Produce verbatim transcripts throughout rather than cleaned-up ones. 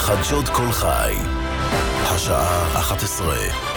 חדשות כל חי, השעה אחת עשרה.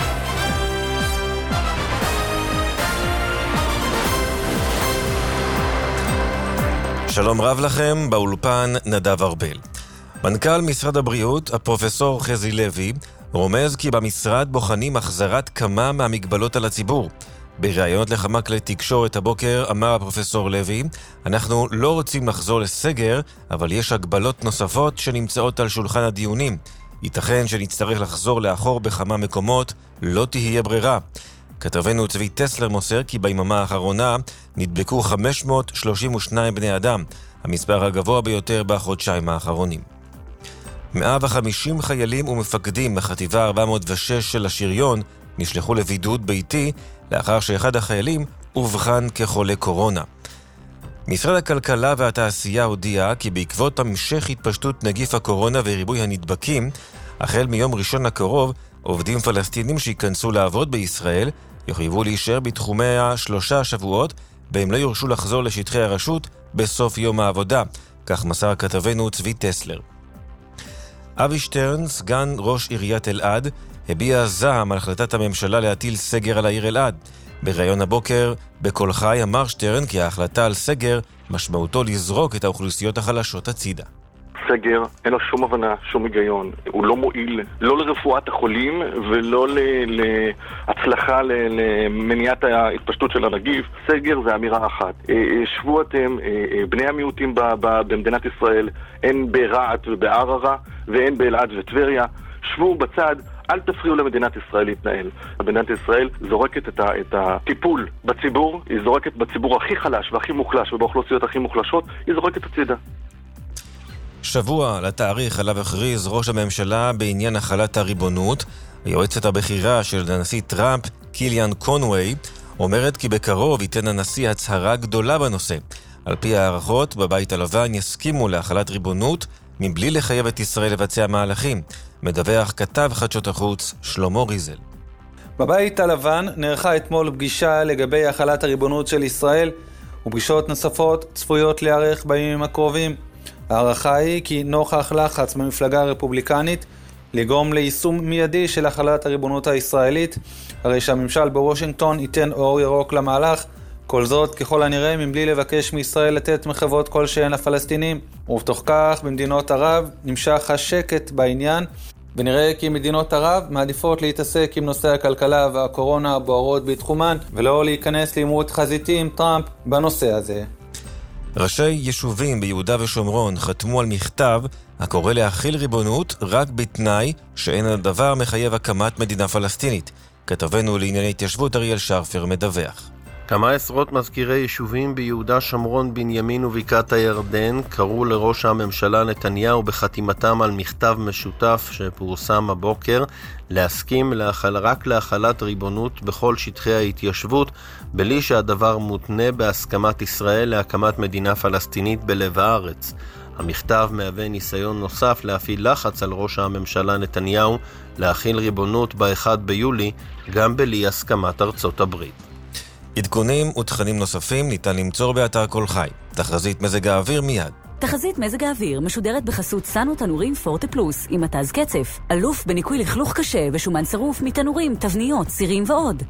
שלום רב לכם, באולפן נדב ארבל. מנכ"ל משרד הבריאות, הפרופסור חזי לוי, רומז כי במשרד בוחנים החזרת כמה מהמגבלות על הציבור. בראיונות לכמה כלי תקשורת הבוקר אמר הפרופסור לוי, אנחנו לא רוצים לחזור לסגר, אבל יש הגבלות נוספות שנמצאות על שולחן הדיונים. ייתכן שנצטרך לחזור לאחור בכמה מקומות, לא תהיה ברירה. כתבנו צבי טסלר מוסר כי ביממה האחרונה נדבקו חמש מאות שלושים ושניים בני אדם, המספר הגבוה ביותר בחודשיים האחרונים. מאה וחמישים חיילים ומפקדים בחטיבה ארבע מאות ושש של השריון נשלחו לבידוד ביתי לאחר שאחד החיילים אובחן כחולה קורונה. משרד הכלכלה והתעשייה הודיע כי בעקבות המשך התפשטות נגיף הקורונה וריבוי הנדבקים, החל מיום ראשון הקרוב, עובדים פלסטינים שיכנסו לעבוד בישראל יחויבו להישאר בתחומי השלושה שבועות, והם לא יורשו לחזור לשטחי הרשות בסוף יום העבודה, כך מסר כתבנו צבי טסלר. אבי שטרן, סגן ראש עיריית אלעד, הביע זעם על החלטת הממשלה להטיל סגר על העיר אלעד. בראיון הבוקר, בכל חי, אמר שטרן כי ההחלטה על סגר משמעותו לזרוק את האוכלוסיות החלשות הצידה. סגר, אין לו שום הבנה, שום היגיון. הוא לא מועיל, לא לרפואת החולים ולא להצלחה למניעת ההתפשטות של הנגיף. סגר זה אמירה אחת. שבו אתם, בני המיעוטים במדינת ישראל, אין ברעת ובערערה ואין באלעד וטבריה. שבו בצד, אל תפריעו למדינת ישראל להתנהל. מדינת ישראל זורקת את, ה, את הטיפול בציבור, היא זורקת בציבור הכי חלש והכי מוחלש ובאוכלוסיות הכי מוחלשות, היא זורקת הצידה. שבוע לתאריך עליו הכריז ראש הממשלה בעניין החלת הריבונות. היועצת הבכירה של הנשיא טראמפ, קיליאן קונווי, אומרת כי בקרוב ייתן הנשיא הצהרה גדולה בנושא. על פי הערכות, בבית הלבן יסכימו להחלת ריבונות מבלי לחייב את ישראל לבצע מהלכים. מדווח כתב חדשות החוץ שלמה ריזל. בבית הלבן נערכה אתמול פגישה לגבי החלת הריבונות של ישראל, ופגישות נוספות צפויות להיערך בימים הקרובים. הערכה היא כי נוכח לחץ במפלגה הרפובליקנית לגרום ליישום מיידי של החלת הריבונות הישראלית, הרי שהממשל בוושינגטון ייתן אור ירוק למהלך, כל זאת ככל הנראה מבלי לבקש מישראל לתת מחוות כלשהן לפלסטינים. ובתוך כך במדינות ערב נמשך השקט בעניין, ונראה כי מדינות ערב מעדיפות להתעסק עם נושא הכלכלה והקורונה הבוערות בתחומן, ולא להיכנס לעימות חזיתי עם טראמפ בנושא הזה. ראשי יישובים ביהודה ושומרון חתמו על מכתב הקורא להחיל ריבונות רק בתנאי שאין הדבר מחייב הקמת מדינה פלסטינית. כתבנו לענייני התיישבות אריאל שרפר מדווח. כמה עשרות מזכירי יישובים ביהודה, שומרון, בנימין ובקעת הירדן קראו לראש הממשלה נתניהו בחתימתם על מכתב משותף שפורסם הבוקר להסכים להחל, רק להחלת ריבונות בכל שטחי ההתיישבות בלי שהדבר מותנה בהסכמת ישראל להקמת מדינה פלסטינית בלב הארץ. המכתב מהווה ניסיון נוסף להפעיל לחץ על ראש הממשלה נתניהו להחיל ריבונות ב-אחד ביולי גם בלי הסכמת ארצות הברית. עדכונים ותכנים נוספים ניתן למצוא באתר כל חי. תחזית מזג האוויר מיד. תחזית מזג האוויר משודרת בחסות סנו תנורים פורטה פלוס עם מתז קצף, אלוף בניקוי לכלוך קשה ושומן שרוף מתנורים, תבניות, סירים ועוד.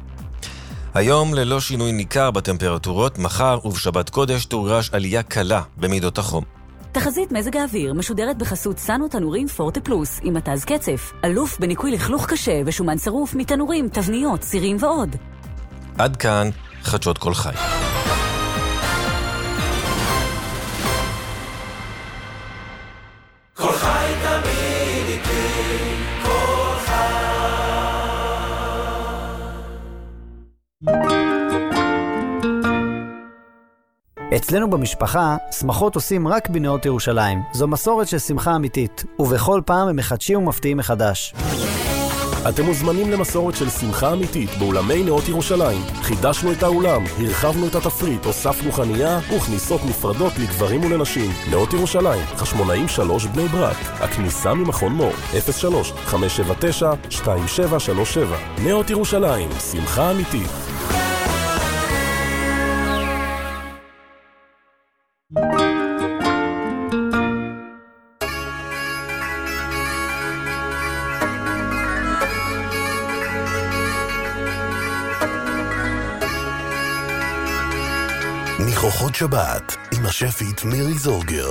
היום ללא שינוי ניכר בטמפרטורות, מחר ובשבת קודש תורגש עלייה קלה במידות החום. תחזית מזג האוויר משודרת בחסות סנו תנורים פורטה פלוס עם מתז קצף, אלוף בניקוי לכלוך קשה ושומן שרוף מתנורים, תבניות, סירים ועוד. עד כאן חדשות כל חי. כל חי תמיד איתי, כל חי. אצלנו במשפחה, שמחות עושים רק בנאות ירושלים. זו מסורת של שמחה אמיתית, ובכל פעם הם מחדשים ומפתיעים מחדש. אתם מוזמנים למסורת של שמחה אמיתית באולמי נאות ירושלים. חידשנו את האולם, הרחבנו את התפריט, הוספנו חנייה וכניסות נפרדות לגברים ולנשים. נאות ירושלים, חשמונאים שלוש בני ברק. הכניסה ממכון מור, אפס שלוש חמש שבע תשע שתיים שבע שלוש שבע. נאות ירושלים, שמחה אמיתית. ארוחות שבת עם השפית מירי זורגר.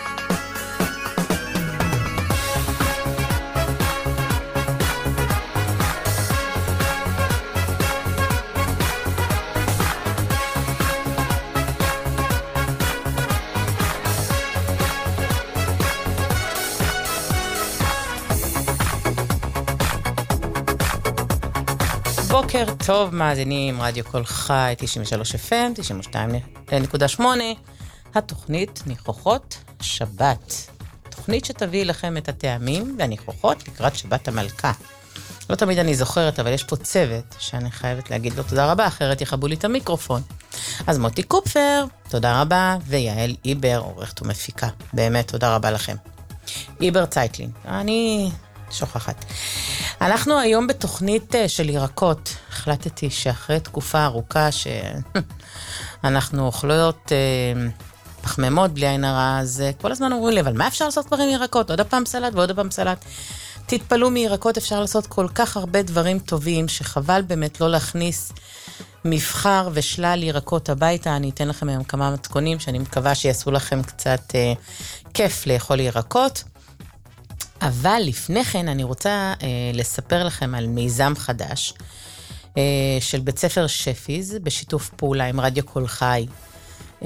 בוקר טוב מאזינים, רדיו כל חי, תשעים ושלוש אף אם, תשעים ושתיים נקודה שמונה, התוכנית ניחוחות שבת. תוכנית שתביא לכם את הטעמים והניחוחות לקראת שבת המלכה. לא תמיד אני זוכרת, אבל יש פה צוות שאני חייבת להגיד לו תודה רבה, אחרת יחבו לי את המיקרופון. אז מוטי קופפר, תודה רבה, ויעל איבר, עורכת ומפיקה. באמת, תודה רבה לכם. איבר צייטלין, אני שוכחת. אנחנו היום בתוכנית של ירקות. החלטתי שאחרי תקופה ארוכה שאנחנו אוכלות פחמימות בלי עין הרע, אז כל הזמן אומרים לי, אבל מה אפשר לעשות כבר עם ירקות? עוד הפעם סלט ועוד הפעם סלט. תתפלו מירקות, אפשר לעשות כל כך הרבה דברים טובים, שחבל באמת לא להכניס מבחר ושלל ירקות הביתה. אני אתן לכם היום כמה מתכונים, שאני מקווה שיעשו לכם קצת אה, כיף לאכול ירקות. אבל לפני כן אני רוצה אה, לספר לכם על מיזם חדש, אה, של בית ספר שפיז, בשיתוף פעולה עם רדיו כל חי. אה,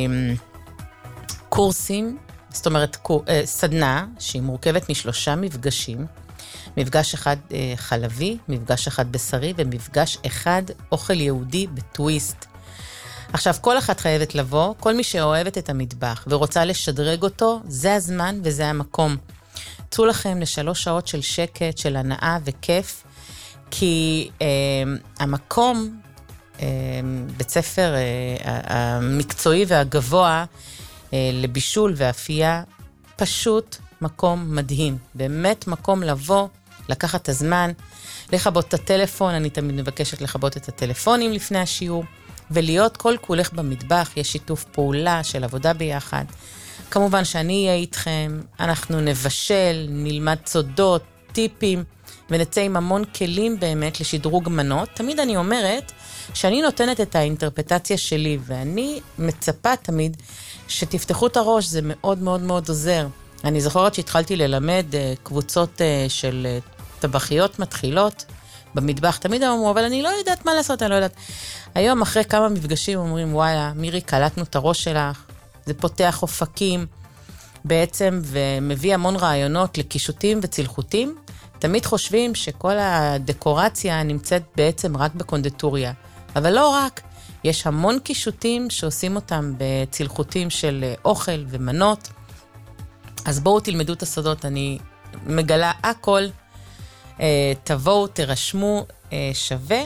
קורסים, זאת אומרת, קור, אה, סדנה שהיא מורכבת משלושה מפגשים, מפגש אחד אה, חלבי, מפגש אחד בשרי, ומפגש אחד אוכל יהודי בטוויסט. עכשיו, כל אחת חייבת לבוא, כל מי שאוהבת את המטבח ורוצה לשדרג אותו, זה הזמן וזה המקום. צאו לכם לשלוש שעות של שקט, של הנאה וכיף, כי אה, המקום, אה, בית ספר אה, המקצועי והגבוה אה, לבישול ואפייה, פשוט מקום מדהים. באמת מקום לבוא, לקחת את הזמן, לחבות את הטלפון, אני תמיד מבקשת לחבות את הטלפונים לפני השיעור, ולהיות כל כולך במטבח, יש שיתוף פעולה של עבודה ביחד. כמובן שאני אהיה איתכם, אנחנו נבשל, נלמד סודות, טיפים, ונצא עם המון כלים באמת לשדרוג מנות. תמיד אני אומרת שאני נותנת את האינטרפטציה שלי, ואני מצפה תמיד שתפתחו את הראש, זה מאוד מאוד מאוד עוזר. אני זוכרת שהתחלתי ללמד קבוצות של טבחיות מתחילות במטבח, תמיד אמרו, אבל אני לא יודעת מה לעשות, אני לא יודעת. היום אחרי כמה מפגשים אומרים, וואלה, מירי, קלטנו את הראש שלך, זה פותח אופקים בעצם, ומביא המון רעיונות לקישוטים וצלחותים. תמיד חושבים שכל הדקורציה נמצאת בעצם רק בקונדטוריה, אבל לא רק, יש המון קישוטים שעושים אותם בצלחותים של אוכל ומנות. אז בואו תלמדו את הסודות, אני מגלה הכל, תבואו, תרשמו, שווה.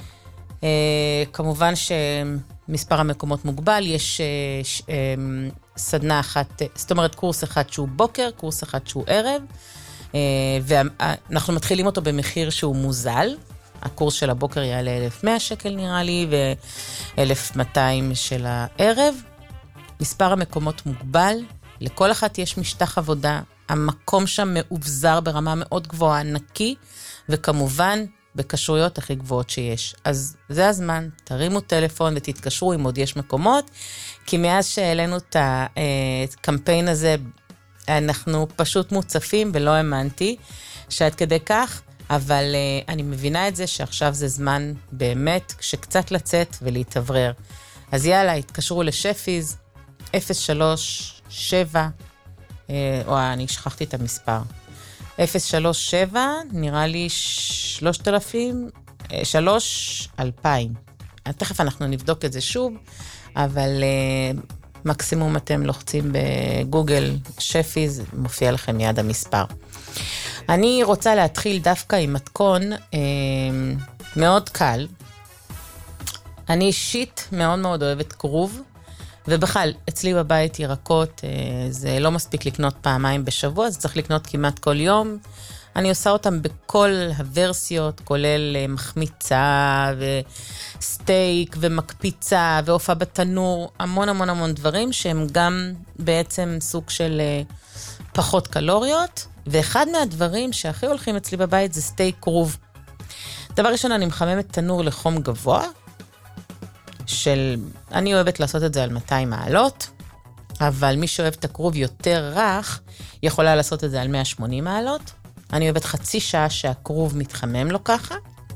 כמובן שמספר המקומות מוגבל, יש סדנה אחת, זאת אומרת קורס אחד שהוא בוקר, קורס אחד שהוא ערב, ואנחנו מתחילים אותו במחיר שהוא מוזל. הקורס של הבוקר יעלה אלף ומאה שקל נראה לי, ו-אלף ומאתיים של הערב. מספר המקומות מוגבל, לכל אחת יש משטח עבודה, המקום שם מאובזר ברמה מאוד גבוהה, נקי, וכמובן בקשרויות הכי גבוהות שיש. אז זה הזמן, תרימו טלפון ותתקשרו אם עוד יש מקומות, כי מאז שהעלינו את הקמפיין הזה, אנחנו פשוט מוצפים ולא האמנתי שעד כדי כך, אבל אני מבינה את זה שעכשיו זה זמן באמת שקצת לצאת ולהתעברר. אז יאללה, התקשרו לשפיז, אפס שלוש שבע, או אני שכחתי את המספר, אפס שלוש שבע, נראה לי שלושת אלפים, שלוש אלפיים. תכף אנחנו נבדוק את זה שוב, אבל uh, מקסימום אתם לוחצים בגוגל שפיז, מופיע לכם מיד המספר. אני רוצה להתחיל דווקא עם מתכון uh, מאוד קל. אני אישית מאוד מאוד אוהבת כרוב, ובכלל, אצלי בבית ירקות, זה לא מספיק לקנות פעמיים בשבוע, זה צריך לקנות כמעט כל יום. אני עושה אותם בכל הוורסיות, כולל מחמיצה וסטייק ומקפיצה ועופה בתנור, המון המון המון דברים שהם גם בעצם סוג של פחות קלוריות. ואחד מהדברים שהכי הולכים אצלי בבית זה סטייק כרוב. דבר ראשון, אני מחממת תנור לחום גבוה, של, אני אוהבת לעשות את זה על מאתיים מעלות, אבל מי שאוהב את הכרוב יותר רך, יכולה לעשות את זה על מאה ושמונים מעלות. אני אוהבת חצי שעה שהכרוב מתחמם לו ככה,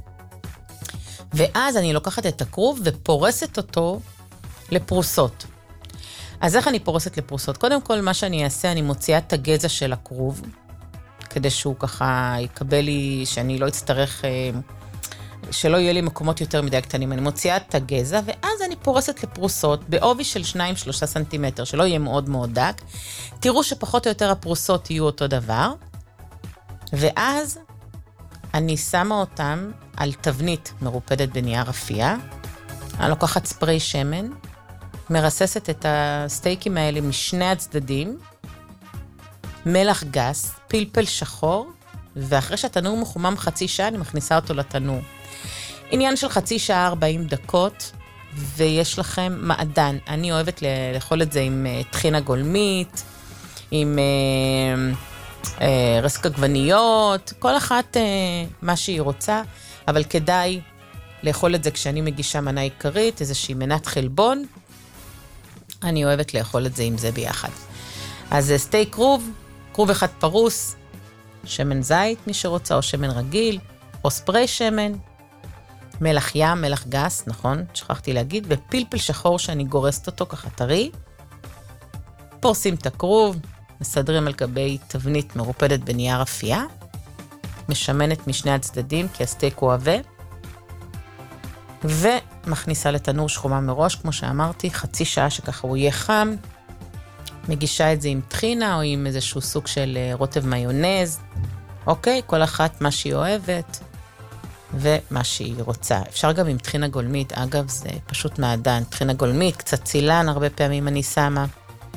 ואז אני לוקחת את הכרוב ופורסת אותו לפרוסות. אז איך אני פורסת לפרוסות? קודם כל, מה שאני אעשה, אני מוציאה את הגזע של הכרוב, כדי שהוא ככה יקבל לי, שאני לא אצטרך, שלא יהיה לי מקומות יותר מדי קטנים. אני מוציאה את הגזע, ואז אני פורסת לפרוסות, בעובי של שניים שלושה סנטימטר, שלא יהיה מאוד מאוד דק. תראו שפחות או יותר הפרוסות יהיו אותו דבר, ואז אני שמה אותם על תבנית מרופדת בנייר אפייה, אני לוקחת ספרי שמן, מרססת את הסטייקים האלה משני הצדדים, מלח גס, פלפל שחור, ואחרי שהתנור מחומם חצי שעה, אני מכניסה אותו לתנור. עניין של חצי שעה ארבעים דקות, ויש לכם מעדן. אני אוהבת לאכול את זה עם טחינה גולמית, עם אה, אה, רסק עגבניות, כל אחת אה, מה שהיא רוצה, אבל כדאי לאכול את זה כשאני מגישה מנה עיקרית, איזושהי מנת חלבון, אני אוהבת לאכול את זה עם זה ביחד. אז סטייק כרוב, כרוב אחד פרוס, שמן זית, מי שרוצה, או שמן רגיל, או ספרי שמן, מלח ים, מלח גס, נכון, שכחתי להגיד, ופלפל שחור שאני גורסת אותו ככה טרי, פורסים את הכרוב, מסדרים על גבי תבנית מרופדת בנייר אפייה, משמנת משני הצדדים, כי הסטייק הוא עבה, ומכניסה לתנור שחומה מראש, כמו שאמרתי, חצי שעה שככה הוא יהיה חם, מגישה את זה עם טחינה, או עם איזשהו סוג של רוטב מיונז, אוקיי, כל אחת מה שהיא אוהבת, ומה שהיא רוצה. אפשר גם עם טחינה גולמית, אגב, זה פשוט מעדן, טחינה גולמית, קצת צילן, הרבה פעמים אני שמה,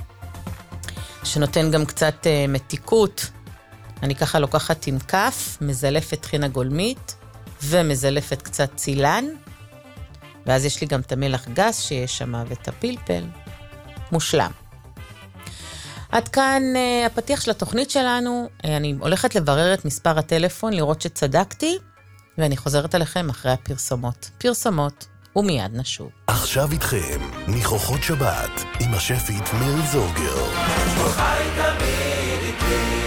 שנותן גם קצת uh, מתיקות, אני ככה לוקחת עם כף, מזלפת טחינה גולמית, ומזלפת קצת צילן, ואז יש לי גם את המלח גס שיש שם, ואת הפלפל, מושלם. עד כאן uh, הפתיח של התוכנית שלנו, uh, אני הולכת לברר את מספר הטלפון, לראות שצדקתי, ואני חוזרת אליכם אחרי הפרסומות. פרסומות, ומיד נשוב. עכשיו איתכם, ניחוחות שבת, עם השפית מירי זורגר. חי תמיד איתי.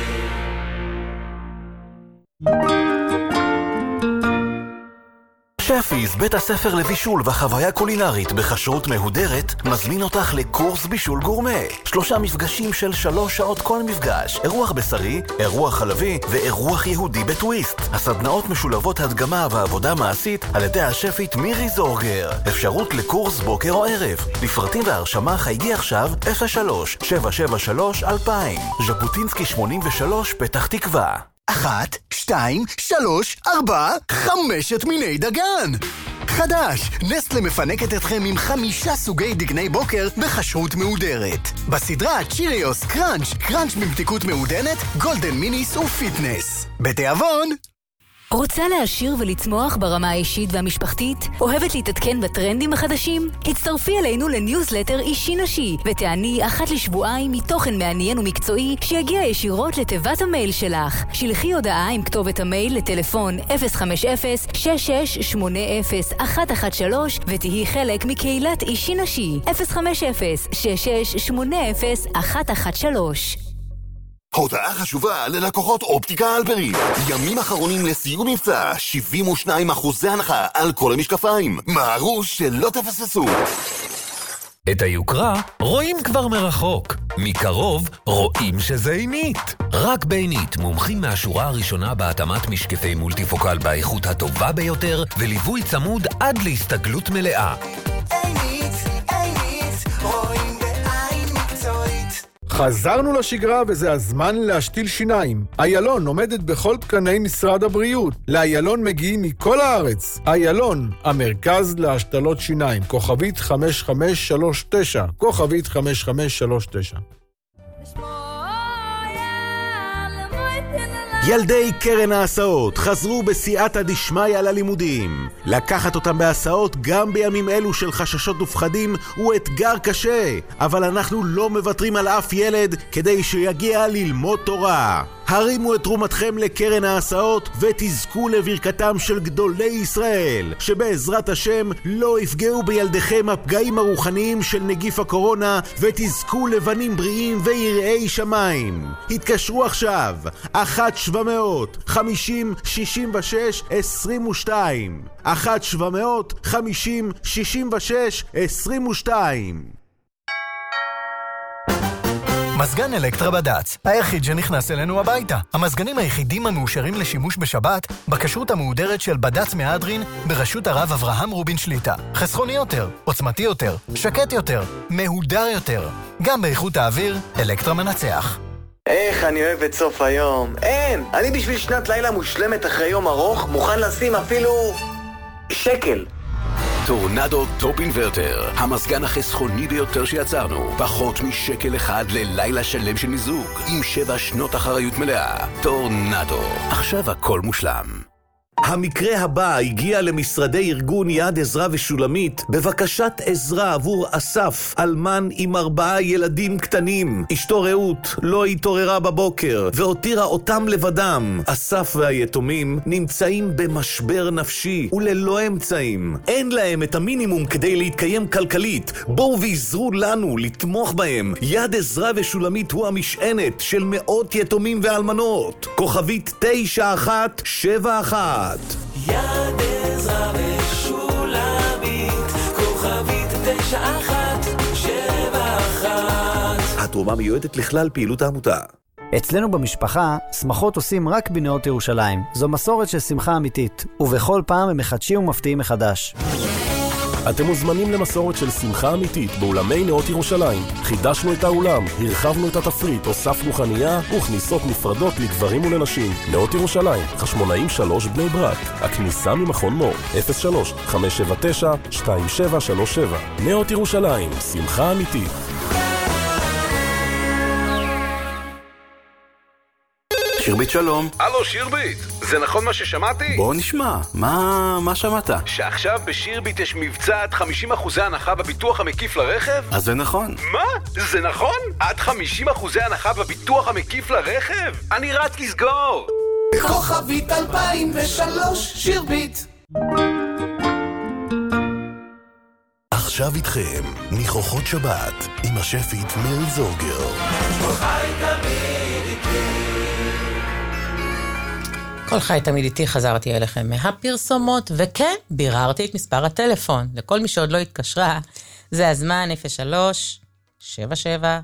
שפיס, בית הספר לבישול וחוויה קולינרית בכשרות מהודרת, מזמין אותך לקורס בישול גורמה. שלושה מפגשים של שלוש שעות כל מפגש. אירוח בשרי, אירוח חלבי ואירוח יהודי בטוויסט. הסדנאות משולבות הדגמה ועבודה מעשית על ידי השפית מירי זורגר. אפשרות לקורס בוקר או ערב. לפרטים והרשמה חייגי עכשיו אפס שלוש שבע שבע שלוש אלפיים. ז'בוטינסקי שמונים ושלוש פתח תקווה. אחת, שתיים, שלוש, ארבע, חמשת מיני דגן. חדש, נסטלה מפנקת אתכם עם חמישה סוגי דגני בוקר בכשרות מהודרת. בסדרה צ'יריוס קראנץ', קראנץ' במתיקות מעודנת, גולדן מיניס ופיטנס. בתיאבון. רוצה להשאיר ולצמוח ברמה האישית והמשפחתית? אוהבת להתעדכן בטרנדים החדשים? הצטרפי אלינו לניוזלטר אישי נשי ותעני אחת לשבועיים מתוכן מעניין ומקצועי שיגיע ישירות לתיבת המייל שלך. שלחי הודעה עם כתובת המייל לטלפון אפס חמש אפס שש שש שמונה אפס אחת אחת שלוש ותהי חלק מקהילת אישי נשי. אפס חמש אפס שש שש שמונה אפס אחת אחת שלוש. הודעה חשובה ללקוחות אופטיקה אלפרין. ימים אחרונים לסיום מבצע, שבעים ושניים אחוזי הנחה על כל המשקפיים. מהרו שלא תפספסו. את היוקרה רואים כבר מרחוק. מקרוב רואים שזה עינית. רק בעינית מומחים מהשורה הראשונה בהתאמת משקפי מולטיפוקל באיכות הטובה ביותר וליווי צמוד עד להסתגלות מלאה. עינית, עינית, רואים בעין מקצועית. חזרנו לשגרה וזה הזמן להשתיל שיניים. איילון עומדת בכל תקני משרד הבריאות. לאיילון מגיעים מכל הארץ. איילון, המרכז להשתלות שיניים. כוכבית חמש חמש שלוש תשע. כוכבית חמש חמש שלוש תשע. ילדי קרן ההסעות חזרו בסייעתא דשמיא ללימודים. לקחת אותם בהסעות גם בימים אלו של חששות ופחדים הוא אתגר קשה, אבל אנחנו לא מוותרים על אף ילד כדי שיגיע ללמוד תורה. הרימו את תרומתכם לקרן ההסעות ותזכו לברכתם של גדולי ישראל, שבעזרת השם לא יפגעו בילדיכם הפגעים הרוחניים של נגיף הקורונה ותזכו לבנים בריאים ויראי שמיים. התקשרו עכשיו, אחת שבע מאות חמישים שישים ושש עשרים ושתיים, אחת שבע מאות חמישים שישים ושש עשרים ושתיים. מזגן אלקטרה בד"ץ, היחיד שנכנס אלינו הביתה. המזגנים היחידים המאושרים לשימוש בשבת, בכשרות המהודרת של בד"ץ מהדרין, בראשות הרב אברהם רובין שליטה. חסכוני יותר, עוצמתי יותר, שקט יותר, מהודר יותר. גם באיכות האוויר, אלקטרה מנצח. איך אני אוהב את סוף היום. אין! אני בשביל שנת לילה מושלמת אחרי יום ארוך, מוכן לשים אפילו שקל. טורנדו טופ אינברטר, המזגן החסכוני ביותר שיצרנו. פחות משקל אחד ללילה שלם של מיזוג, עם שבע שנות אחריות מלאה. טורנדו, עכשיו הכל מושלם. המקרה הבא הגיע למשרדי ארגון יד עזרה ושולמית בבקשת עזרה עבור אסף, אלמן עם ארבעה ילדים קטנים. אשתו רעות לא התעוררה בבוקר והותירה אותם לבדם. אסף והיתומים נמצאים במשבר נפשי וללא אמצעים. אין להם את המינימום כדי להתקיים כלכלית. בואו ועזרו לנו לתמוך בהם. יד עזרה ושולמית הוא המשענת של מאות יתומים ואלמנות. כוכבית תשע אחת שבע אחת. יד עזרה ושולמית, כוכבית תשע אחת שבע אחת. התרומה מיועדת לכלל פעילות העמותה. אצלנו במשפחה, שמחות עושים רק בנאות ירושלים. זו מסורת של שמחה אמיתית, ובכל פעם הם מחדשים ומפתיעים מחדש. אתם מוזמנים למסורת של שמחה אמיתית באולמי נאות ירושלים. חידשנו את האולם, הרחבנו את התפריט, הוספנו חנייה וכניסות נפרדות לגברים ולנשים. נאות ירושלים, חשמונאים שלוש בני ברק. הכניסה ממכון מור, אפס שלוש חמש שבע תשע שתיים שבע שלוש שבע. נאות ירושלים, שמחה אמיתית. שירבית שלום. הלו שירבית, זה נכון מה ששמעתי? בוא נשמע, מה, מה שמעת? שעכשיו בשירבית יש מבצע עד חמישים אחוזי הנחה בביטוח המקיף לרכב? אז זה נכון. מה? זה נכון? עד חמישים אחוזי הנחה בביטוח המקיף לרכב? אני רץ לסגור! כוכבית אלפיים ושלוש שירבית. עכשיו איתכם, ניחוחות שבת, עם השפית מירי זורגר. חי תמיד איתי. כל חי תמיד איתי, חזרתי אליכם מהפרסומות, וכן, ביררתי את מספר הטלפון. לכל מי שעוד לא התקשרה, זה הזמן אפס שלוש שבע שבע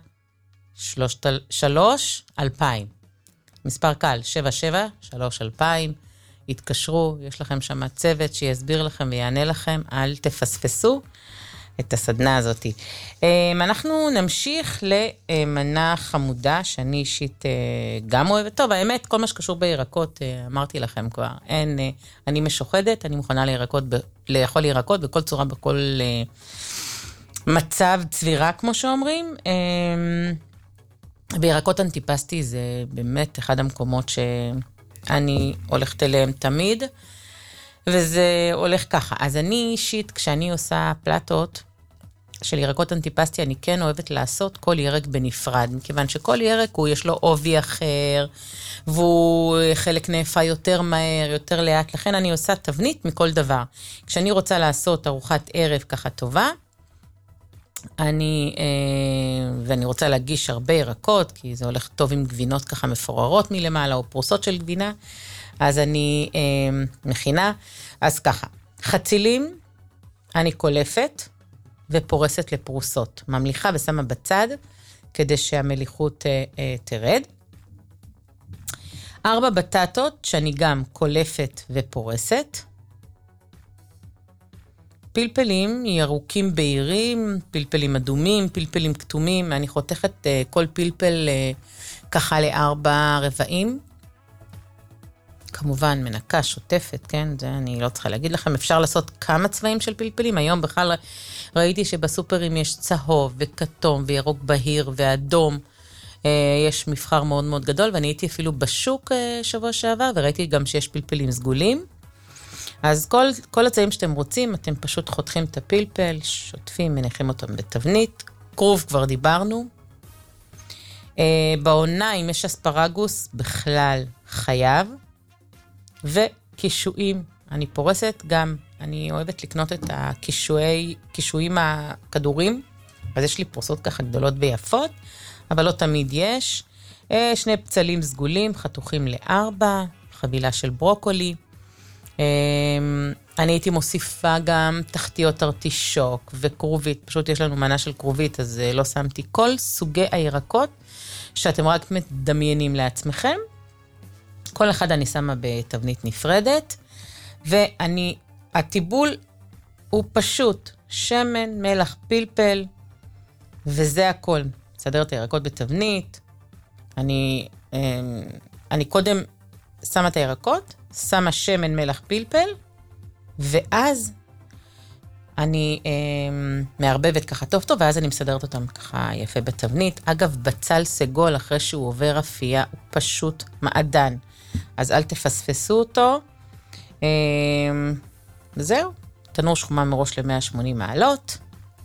שלוש אלפיים. מספר קל, שבע שבע שלוש אלפיים. התקשרו, יש לכם שם צוות שיסביר לכם ויענה לכם, אל תפספסו את הסדנה הזאת. אנחנו נמשיך למנה חמודה, שאני אישית גם אוהבת. טוב, האמת, כל מה שקשור בירקות, אמרתי לכם כבר, אין, אני משוחדת, אני מוכנה לירקות, לאכול ירקות בכל צורה, בכל מצב צבירה, כמו שאומרים. וירקות אנטיפסטי זה באמת אחד המקומות שאני הולכת אליהם תמיד, וזה הולך ככה. אז אני אישית, כשאני עושה פלטות של ירקות אנטיפסטי, אני כן אוהבת לעשות כל ירק בנפרד, מכיוון שכל ירק הוא יש לו עובי אחר, והוא חלק נאפה יותר מהר, יותר לאט, לכן אני עושה תבנית מכל דבר. כשאני רוצה לעשות ארוחת ערב ככה טובה, אני, ואני רוצה להגיש הרבה ירקות, כי זה הולך טוב עם גבינות ככה מפוררות מלמעלה, או פרוסות של גבינה, אז אני מכינה, אז ככה, חצילים, אני קולפת ופורסת לפרוסות, ממליכה ושמה בצד, כדי שהמליחות תרד. ארבע בטטות, שאני גם קולפת ופורסת. פלפלים ירוקים בהירים, פלפלים אדומים, פלפלים כתומים, אני חותכת כל פלפל ככה לארבע רבעים. כמובן מנקה, שוטפת, כן? זה אני לא צריכה להגיד לכם. אפשר לעשות כמה צבעים של פלפלים. היום בכלל ראיתי שבסופרים יש צהוב וכתום וירוק בהיר ואדום. יש מבחר מאוד מאוד גדול, ואני הייתי אפילו בשוק שבוע שעבר, וראיתי גם שיש פלפלים סגולים. אז כל, כל הצבעים שאתם רוצים, אתם פשוט חותכים את הפלפל, שוטפים, מניחים אותם בתבנית. כרוב כבר דיברנו. בעונה, אם יש אספרגוס, בכלל חייב. וקישואים. אני פורסת גם, אני אוהבת לקנות את הקישואים הכדורים, אז יש לי פרוסות ככה גדולות ויפות, אבל לא תמיד יש. שני פצלים סגולים, חתוכים לארבע, חבילה של ברוקולי. אני הייתי מוסיפה גם תחתיות ארטישוק וקרובית, פשוט יש לנו מנה של קרובית, אז לא שמתי כל סוגי הירקות שאתם רק מדמיינים לעצמכם. כל אחד אני שמה בתבנית נפרדת, ואני, הטיבול הוא פשוט שמן, מלח, פלפל, וזה הכל. מסדר את הירקות בתבנית, אני, אני קודם שמה את הירקות, שמה שמן, מלח, פלפל, ואז אני אה, מערבבת ככה טוב טוב, ואז אני מסדרת אותם ככה יפה בתבנית. אגב, בצל סגול, אחרי שהוא עובר אפייה, הוא פשוט מעדן. אז אל תפספסו אותו. אה, זהו, תנור שחומה מראש ל-מאה ושמונים מעלות,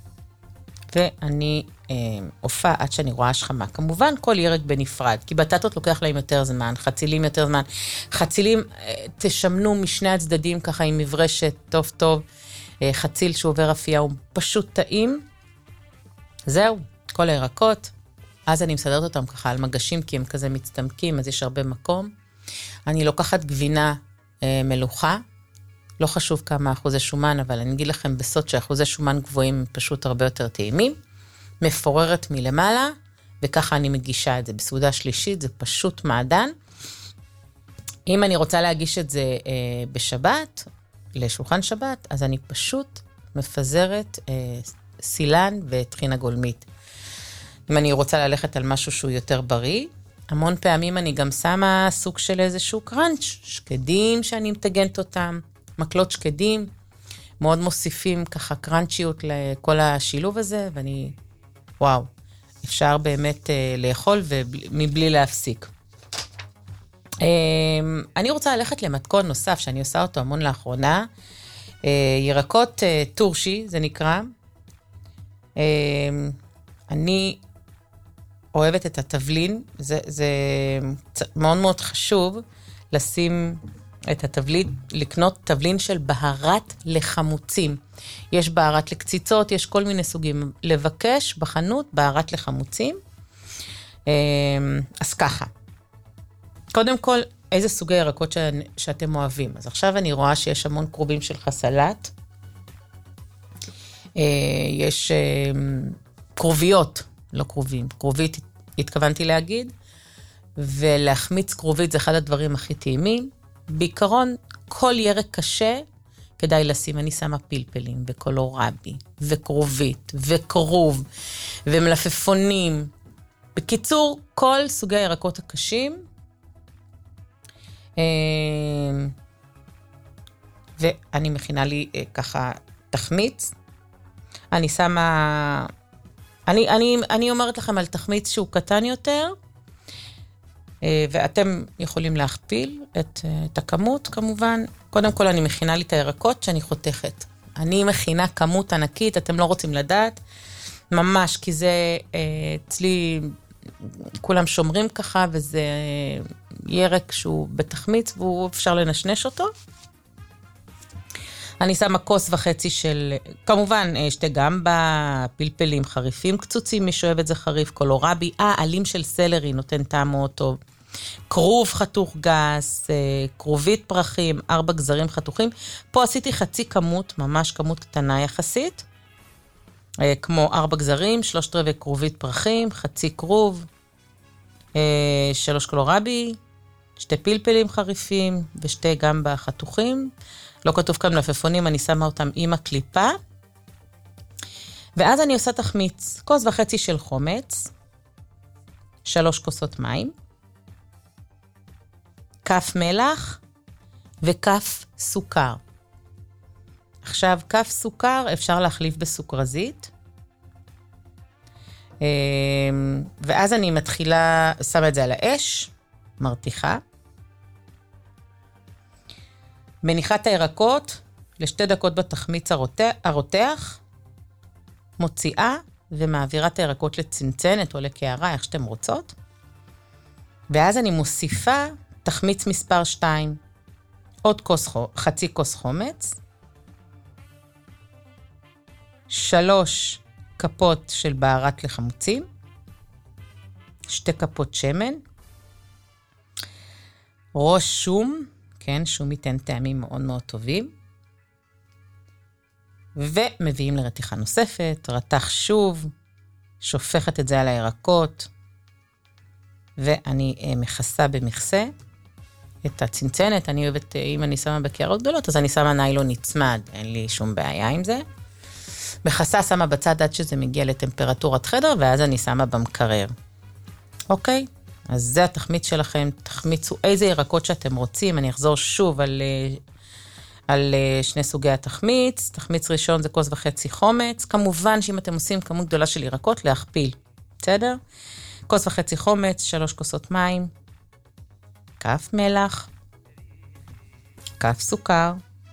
ואני אה, הופעה עד שאני רואה שחמה. כמובן, כל ירק בנפרד, כי בטטות לוקח להם יותר זמן, חצילים יותר זמן. חצילים אה, תשמנו משני הצדדים ככה עם מברשת טוב טוב, אה, חציל שעובר אפייה הוא פשוט טעים. זהו, כל הירקות. אז אני מסדרת אותם ככה על מגשים, כי הם כזה מצטמקים, אז יש הרבה מקום. אני לוקחת גבינה אה, מלוכה, לא חשוב כמה אחוזי שומן, אבל אני אגיד לכם בסוד שאחוזי שומן גבוהים הם פשוט הרבה יותר טעימים. מפוררת מלמעלה, וככה אני מגישה את זה. בסעודה שלישית זה פשוט מעדן. אם אני רוצה להגיש את זה אה, בשבת, לשולחן שבת, אז אני פשוט מפזרת אה, סילן וטחינה גולמית. אם אני רוצה ללכת על משהו שהוא יותר בריא, המון פעמים אני גם שמה סוג של איזשהו קראנץ', שקדים שאני מתגנת אותם, מקלות שקדים, מאוד מוסיפים ככה קראנצ'יות לכל השילוב הזה, ואני, וואו, אפשר באמת אה, לאכול ומבלי להפסיק. אה, אני רוצה ללכת למתכון נוסף, שאני עושה אותו המון לאחרונה, אה, ירקות אה, טורשי, זה נקרא. אה, אני אוהבת את התבלין, זה, זה מאוד מאוד חשוב לשים את התבלין, לקנות תבלין של בהרת לחמוצים. יש בהרת לקציצות, יש כל מיני סוגים. לבקש בחנות בהרת לחמוצים. אז ככה. קודם כל, איזה סוגי ירקות שאתם אוהבים. אז עכשיו אני רואה שיש המון קרובים של חסלת. יש קרוביות, לא קרובים. קרובית התכוונתי להגיד. ולהחמיץ קרובית זה אחד הדברים הכי טעימים. בעיקרון, כל ירק קשה כדאי לשים. אני שמה פלפלים וקולורבי וקרובית וקרוב ומלפפונים. בקיצור, כל סוגי הירקות הקשים. ואני מכינה לי ככה תחמיץ. אני שמה... אני, אני, אני אומרת לכם על תחמיץ שהוא קטן יותר, ואתם יכולים להכפיל את, את הכמות, כמובן. קודם כל, אני מכינה לי את הירקות שאני חותכת. אני מכינה כמות ענקית, אתם לא רוצים לדעת, ממש, כי זה אצלי, כולם שומרים ככה, וזה ירק שהוא בתחמיץ, והוא אפשר לנשנש אותו. אני שמה כוס וחצי של, כמובן, שתי גמבה, פלפלים חריפים קצוצים, מי שאוהב את זה חריף, קולורבי, אה, עלים של סלרי, נותן טעם מאוד טוב. קרוב חתוך גס, קרובית פרחים, ארבע גזרים חתוכים. פה עשיתי חצי כמות, ממש כמות קטנה יחסית, כמו ארבע גזרים, שלושת רבעי קרובית פרחים, חצי קרוב, שלוש קולורבי, שתי פלפלים חריפים ושתי גמבה חתוכים. לא כתוב כאן מלפפונים, אני שמה אותם עם הקליפה. ואז אני עושה תחמיץ, כוס וחצי של חומץ, שלוש כוסות מים, כף מלח וכף סוכר. עכשיו, כף סוכר אפשר להחליף בסוכרזית. ואז אני מתחילה, שמה את זה על האש, מרתיחה. מניחה את הירקות לשתי דקות בתחמיץ הרותח, מוציאה ומעבירה את הירקות לצנצנת או לקערה, איך שאתם רוצות. ואז אני מוסיפה תחמיץ מספר שתיים, עוד כוס, חצי כוס חומץ, שלוש כפות של בערת לחמוצים, שתי כפות שמן, ראש שום, כן, שום ייתן טעמים מאוד מאוד טובים, ומביאים לרתיחה נוספת, רתח שוב, שופכת את זה על הירקות, ואני מכסה במכסה את הצנצנת. אני אוהבת, אם אני שמה בקערות גדולות, אז אני שמה ניילון נצמד, אין לי שום בעיה עם זה. מכסה שמה בצד עד שזה מגיע לטמפרטורת חדר, ואז אני שמה במקרר. אוקיי? אז זה התחמיץ שלכם, תחמיצו איזה ירקות שאתם רוצים. אני אחזור שוב על, על שני סוגי התחמיץ. תחמיץ ראשון זה כוס וחצי חומץ. כמובן שאם אתם עושים כמות גדולה של ירקות, להכפיל. בסדר? כוס וחצי חומץ, שלוש כוסות מים, כף מלח, כף סוכר,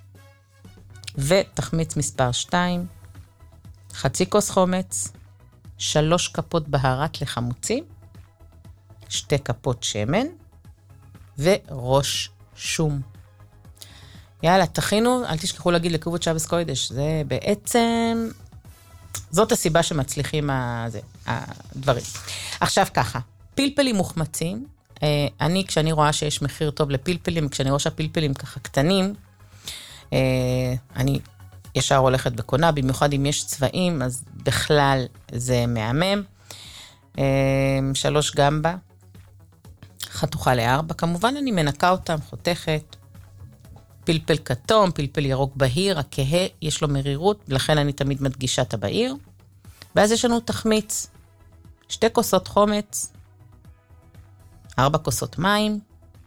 ותחמיץ מספר שתיים, חצי כוס חומץ, שלוש כפות בהרת לחמוצים, שתי כפות שמן, וראש שום. יאללה, תכינו, אל תשכחו להגיד לקובות שבס קוידש, זה בעצם, זאת הסיבה שמצליחים הזה, הדברים. עכשיו ככה, פלפלים מוחמצים, אני כשאני רואה שיש מחיר טוב לפלפלים, כשאני רואה שהפלפלים ככה קטנים, אני ישר הולכת וקונה, במיוחד אם יש צבעים, אז בכלל זה מהמם. שלוש גמבה, חתוכה לארבע, כמובן אני מנקה אותם, חותכת, פלפל כתום, פלפל ירוק בהיר, הכהה, יש לו מרירות, לכן אני תמיד מדגישה את הבהיר. ואז יש לנו תחמיץ, שתי כוסות חומץ, ארבע כוסות מים,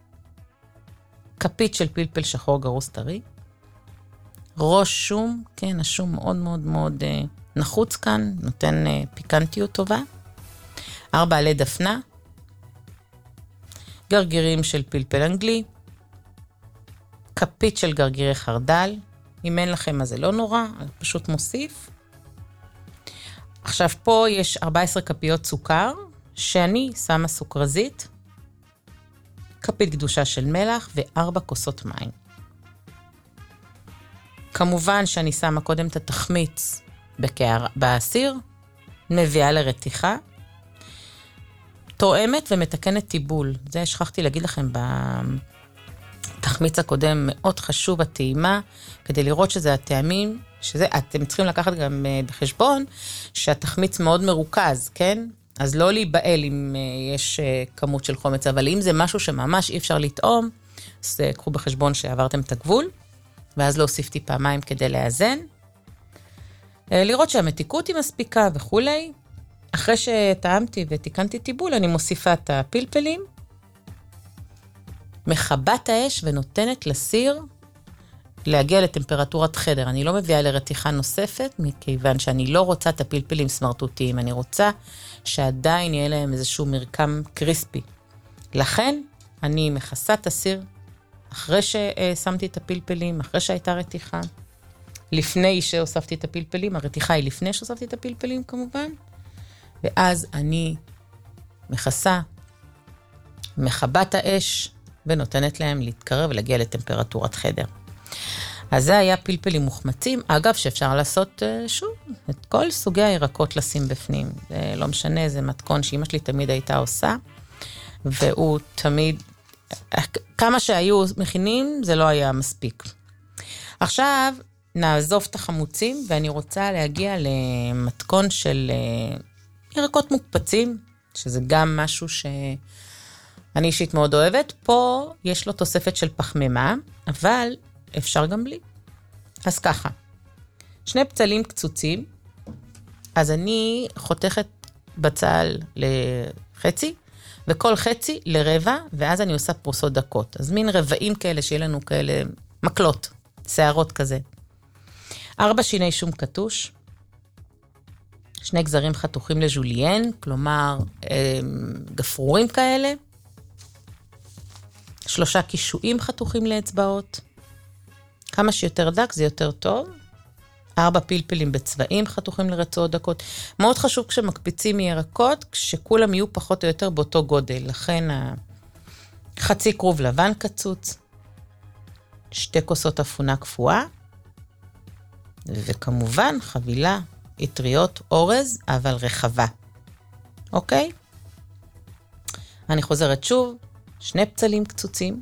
כפית של פלפל שחור גרוס טרי, ראש שום, כן, השום מאוד מאוד מאוד אה, נחוץ כאן, נותן אה, פיקנטיות טובה, ארבע עלי דפנה, גרגירים של פלפל אנגלי, כפית של גרגירי חרדל, אם אין לכם אז זה לא נורא, פשוט מוסיף. עכשיו פה יש ארבע עשרה כפיות סוכר, שאני שמה סוכרזית, כפית גדושה של מלח וארבע כוסות מים. כמובן שאני שמה קודם את התחמיץ בקער, באסיר, מביאה לרתיחה, תואמת ומתקנת טיבול. זה שכחתי להגיד לכם בתחמיץ הקודם, מאוד חשוב הטעימה, כדי לראות שזה הטעמים, שזה, אתם צריכים לקחת גם בחשבון, שהתחמיץ מאוד מרוכז, כן? אז לא להיבעל אם יש כמות של חומץ, אבל אם זה משהו שממש אי אפשר לטעום, אז קחו בחשבון שעברתם את הגבול, ואז להוסיף טיפה מים כדי לאזן. לראות שהמתיקות היא מספיקה וכולי. אחרי שטעמתי ותיקנתי טיבול, אני מוסיפה את הפלפלים, מחבת האש ונותנת לסיר להגיע לטמפרטורת חדר. אני לא מביאה לרתיחה נוספת, מכיוון שאני לא רוצה את הפלפלים סמרטוטיים, אני רוצה שעדיין יהיה להם איזשהו מרקם קריספי. לכן אני מכסה את הסיר, אחרי ששמתי את הפלפלים, אחרי שהייתה רתיחה, לפני שהוספתי את הפלפלים, הרתיחה היא לפני שהוספתי את הפלפלים כמובן, ואז אני מכסה, מחבת האש, ונותנת להם להתקרב ולהגיע לטמפרטורת חדר. אז זה היה פלפלים מוחמצים, אגב שאפשר לעשות שוב, את כל סוגי הירקות לשים בפנים, זה לא משנה, זה מתכון שאמא שלי תמיד הייתה עושה, והוא תמיד, כמה שהיו מכינים, זה לא היה מספיק. עכשיו נעזוב את החמוצים, ואני רוצה להגיע למתכון של ירקות מוקפצים, שזה גם משהו שאני אישית מאוד אוהבת. פה יש לו תוספת של פחמימה, אבל אפשר גם בלי. אז ככה, שני פצלים קצוצים, אז אני חותכת בצל לחצי, וכל חצי לרבע, ואז אני עושה פרוסות דקות. אז מין רבעים כאלה, שיהיה לנו כאלה מקלות, שערות כזה. ארבע שיני שום קטוש, שני גזרים חתוכים לז'וליין, כלומר גפרורים כאלה, שלושה קישואים חתוכים לאצבעות, כמה שיותר דק זה יותר טוב, ארבע פלפלים בצבעים חתוכים לרצועות דקות. מאוד חשוב כשמקפיצים מירקות, כשכולם יהיו פחות או יותר באותו גודל, לכן חצי כרוב לבן קצוץ, שתי כוסות אפונה קפואה, וכמובן חבילה אטריות אורז, אבל רחבה. אוקיי? אני חוזרת שוב, שני פצלים קצוצים,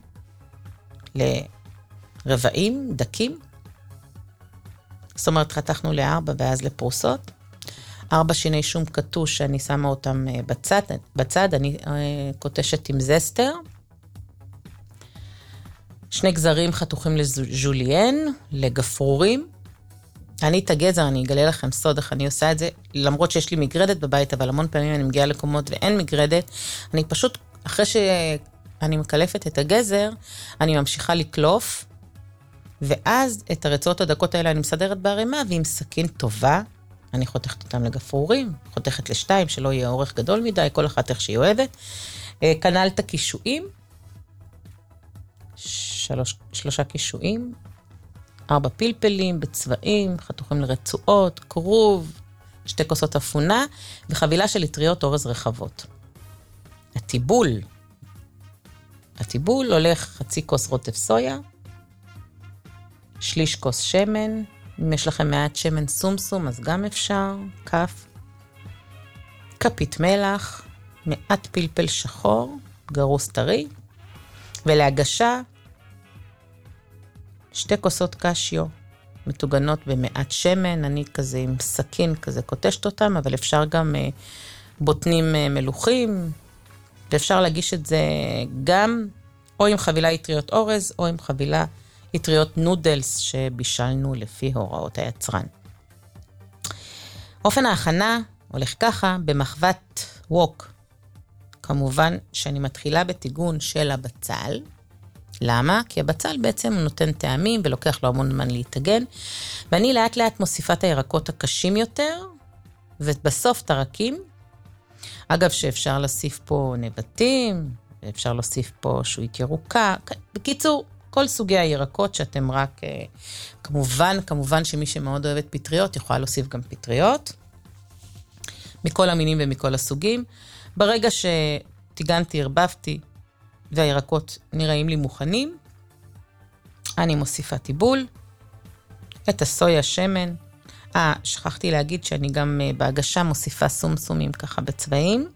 לרבעים דקים, זאת אומרת חתכנו לארבע ואז לפרוסות, ארבע שיני שום קטוש שאני שמה אותם בצד, בצד אני אה, קוטשת עם זסטר, שני גזרים חתוכים לז'וליאן, לגפרורים, אני את הגזר, אני אגלה לכם סוד איך אני עושה את זה, למרות שיש לי מגרדת בבית, אבל המון פעמים אני מגיעה לקומות ואין מגרדת, אני פשוט, אחרי שאני מקלפת את הגזר, אני ממשיכה לקלוף, ואז את הרצועות הדקות האלה אני מסדרת בערימה, ועם סכין טובה, אני חותכת אותם לגפרורים, חותכת לשתיים, שלא יהיה אורך גדול מדי, כל אחת איך שהיא אוהבת. כנ"ל את הקישואים, שלוש, שלושה קישואים, ארבע פלפלים בצבעים, חתוכים לרצועות, כרוב, שתי כוסות אפונה, וחבילה של אטריות אורז רחבות. הטיבול, הטיבול הולך חצי כוס רוטב סויה, שליש כוס שמן, אם יש לכם מעט שמן סומסום, אז גם אפשר, כף, כפית מלח, מעט פלפל שחור, גרוס טרי, ולהגשה, שתי כוסות קשיו, מטוגנות במעט שמן, אני כזה עם סכין כזה קוטשת אותם, אבל אפשר גם uh, בוטנים uh, מלוכים, ואפשר להגיש את זה גם או עם חבילה אטריות אורז, או עם חבילה אטריות נודלס שבישלנו לפי הוראות היצרן. אופן ההכנה הולך ככה, במחבת ווק, כמובן שאני מתחילה בתיגון של הבצל, למה? כי הבצל בעצם נותן טעמים ולוקח לו המון זמן להתאגן, ואני לאט לאט מוסיפה את הירקות הקשים יותר, ובסוף תרקים, אגב שאפשר להוסיף פה נבטים, ואפשר להוסיף פה שועית ירוקה, בקיצור, כל סוגי הירקות שאתם רק, כמובן, כמובן שמי שמאוד אוהבת פטריות, יכולה להוסיף גם פטריות, מכל המינים ומכל הסוגים. ברגע שתיגנתי, הרבבתי, והירקות נראים לי מוכנים, אני מוסיפה טיבול, את הסויה שמן, אה, שכחתי להגיד שאני גם בהגשה מוסיפה סומסומים ככה בצבעים,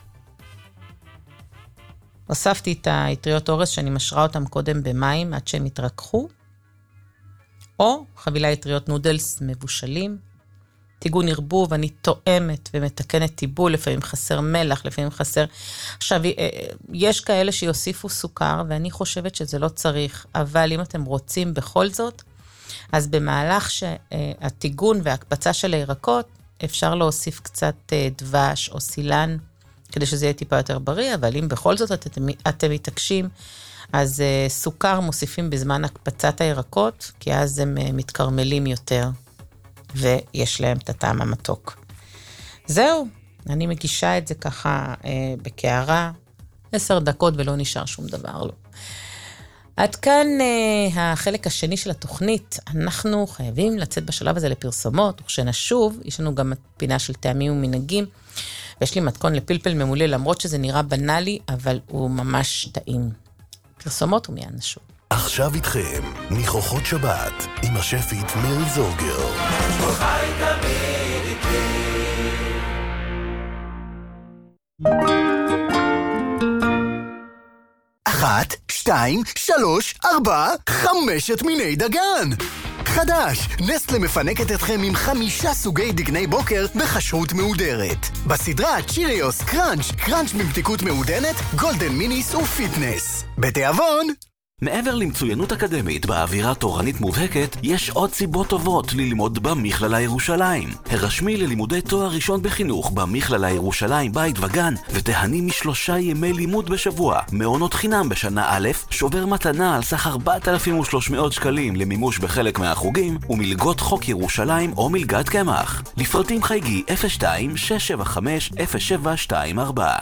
הוספתי את האטריות אורז שאני משרה אותם קודם במים עד שהם יתרככו, או חבילה אטריות נודלס מבושלים, טיגון ערבוב, אני תואמת ומתקנת טיבול, לפעמים חסר מלח, לפעמים חסר... עכשיו, יש כאלה שיוסיפו סוכר, ואני חושבת שזה לא צריך, אבל אם אתם רוצים בכל זאת, אז במהלך שהטיגון וההקפצה של הירקות, אפשר להוסיף קצת דבש או סילן, כדי שזה יהיה טיפה יותר בריא, אבל אם בכל זאת אתם, אתם מתעקשים, אז סוכר מוסיפים בזמן הקפצת הירקות, כי אז הם מתקרמלים יותר. ויש להם את הטעם המתוק. זהו, אני מגישה את זה ככה אה, בקערה, עשר דקות ולא נשאר שום דבר לו. עד כאן אה, החלק השני של התוכנית, אנחנו חייבים לצאת בשלב הזה לפרסומות, וכשנשוב, יש לנו גם פינה של טעמים ומנהגים, ויש לי מתכון לפלפל ממולא, למרות שזה נראה בנאלי, אבל הוא ממש טעים. פרסומות ומיד נשוב. עכשיו איתכם, ניחוחות שבת, עם השפית מירי זורגר. כל חי תמיד איתי. אחת, שתיים, שלוש, ארבע, חמשת מיני דגן. חדש, נסטלה מפנקת אתכם עם חמישה סוגי דגני בוקר בחשרות מהודרת. בסדרה צ'יריוס קראנץ', קראנץ' במתיקות מעודנת, גולדן מיניס ופיטנס. בתיאבון, מעבר למצוינות אקדמית באווירה תורנית מובהקת, יש עוד סיבות טובות ללמוד במכללה ירושלים. הרשמי ללימודי תואר ראשון בחינוך במכללה ירושלים בית וגן, ותהני משלושה ימי לימוד בשבוע. מעונות חינם בשנה א', שובר מתנה על סך ארבעת אלפים ושלוש מאות שקלים למימוש בחלק מהחוגים, ומלגות חוק ירושלים או מלגת קמח. לפרטים חייגי אפס שתיים שש שבע חמש אפס שבע שתיים ארבע.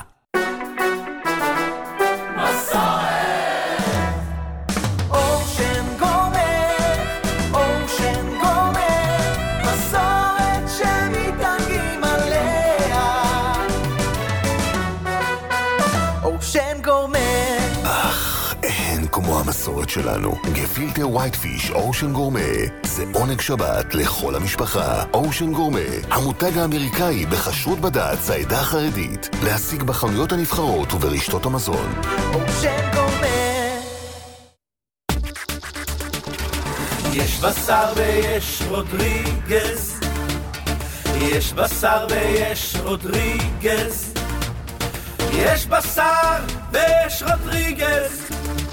זו המסורת שלנו. גפילטר ווייט פיש אושן גורמה. זה עונג שבת לכל המשפחה. אושן גורמה, המותג האמריקאי בכשרות בד"ץ העדה החרדית. להשיג בחנויות הנבחרות וברשתות המזון. אושן גורמה. יש בשר ויש רודריגז, יש בשר ויש רודריגז, יש בשר ויש רודריגז.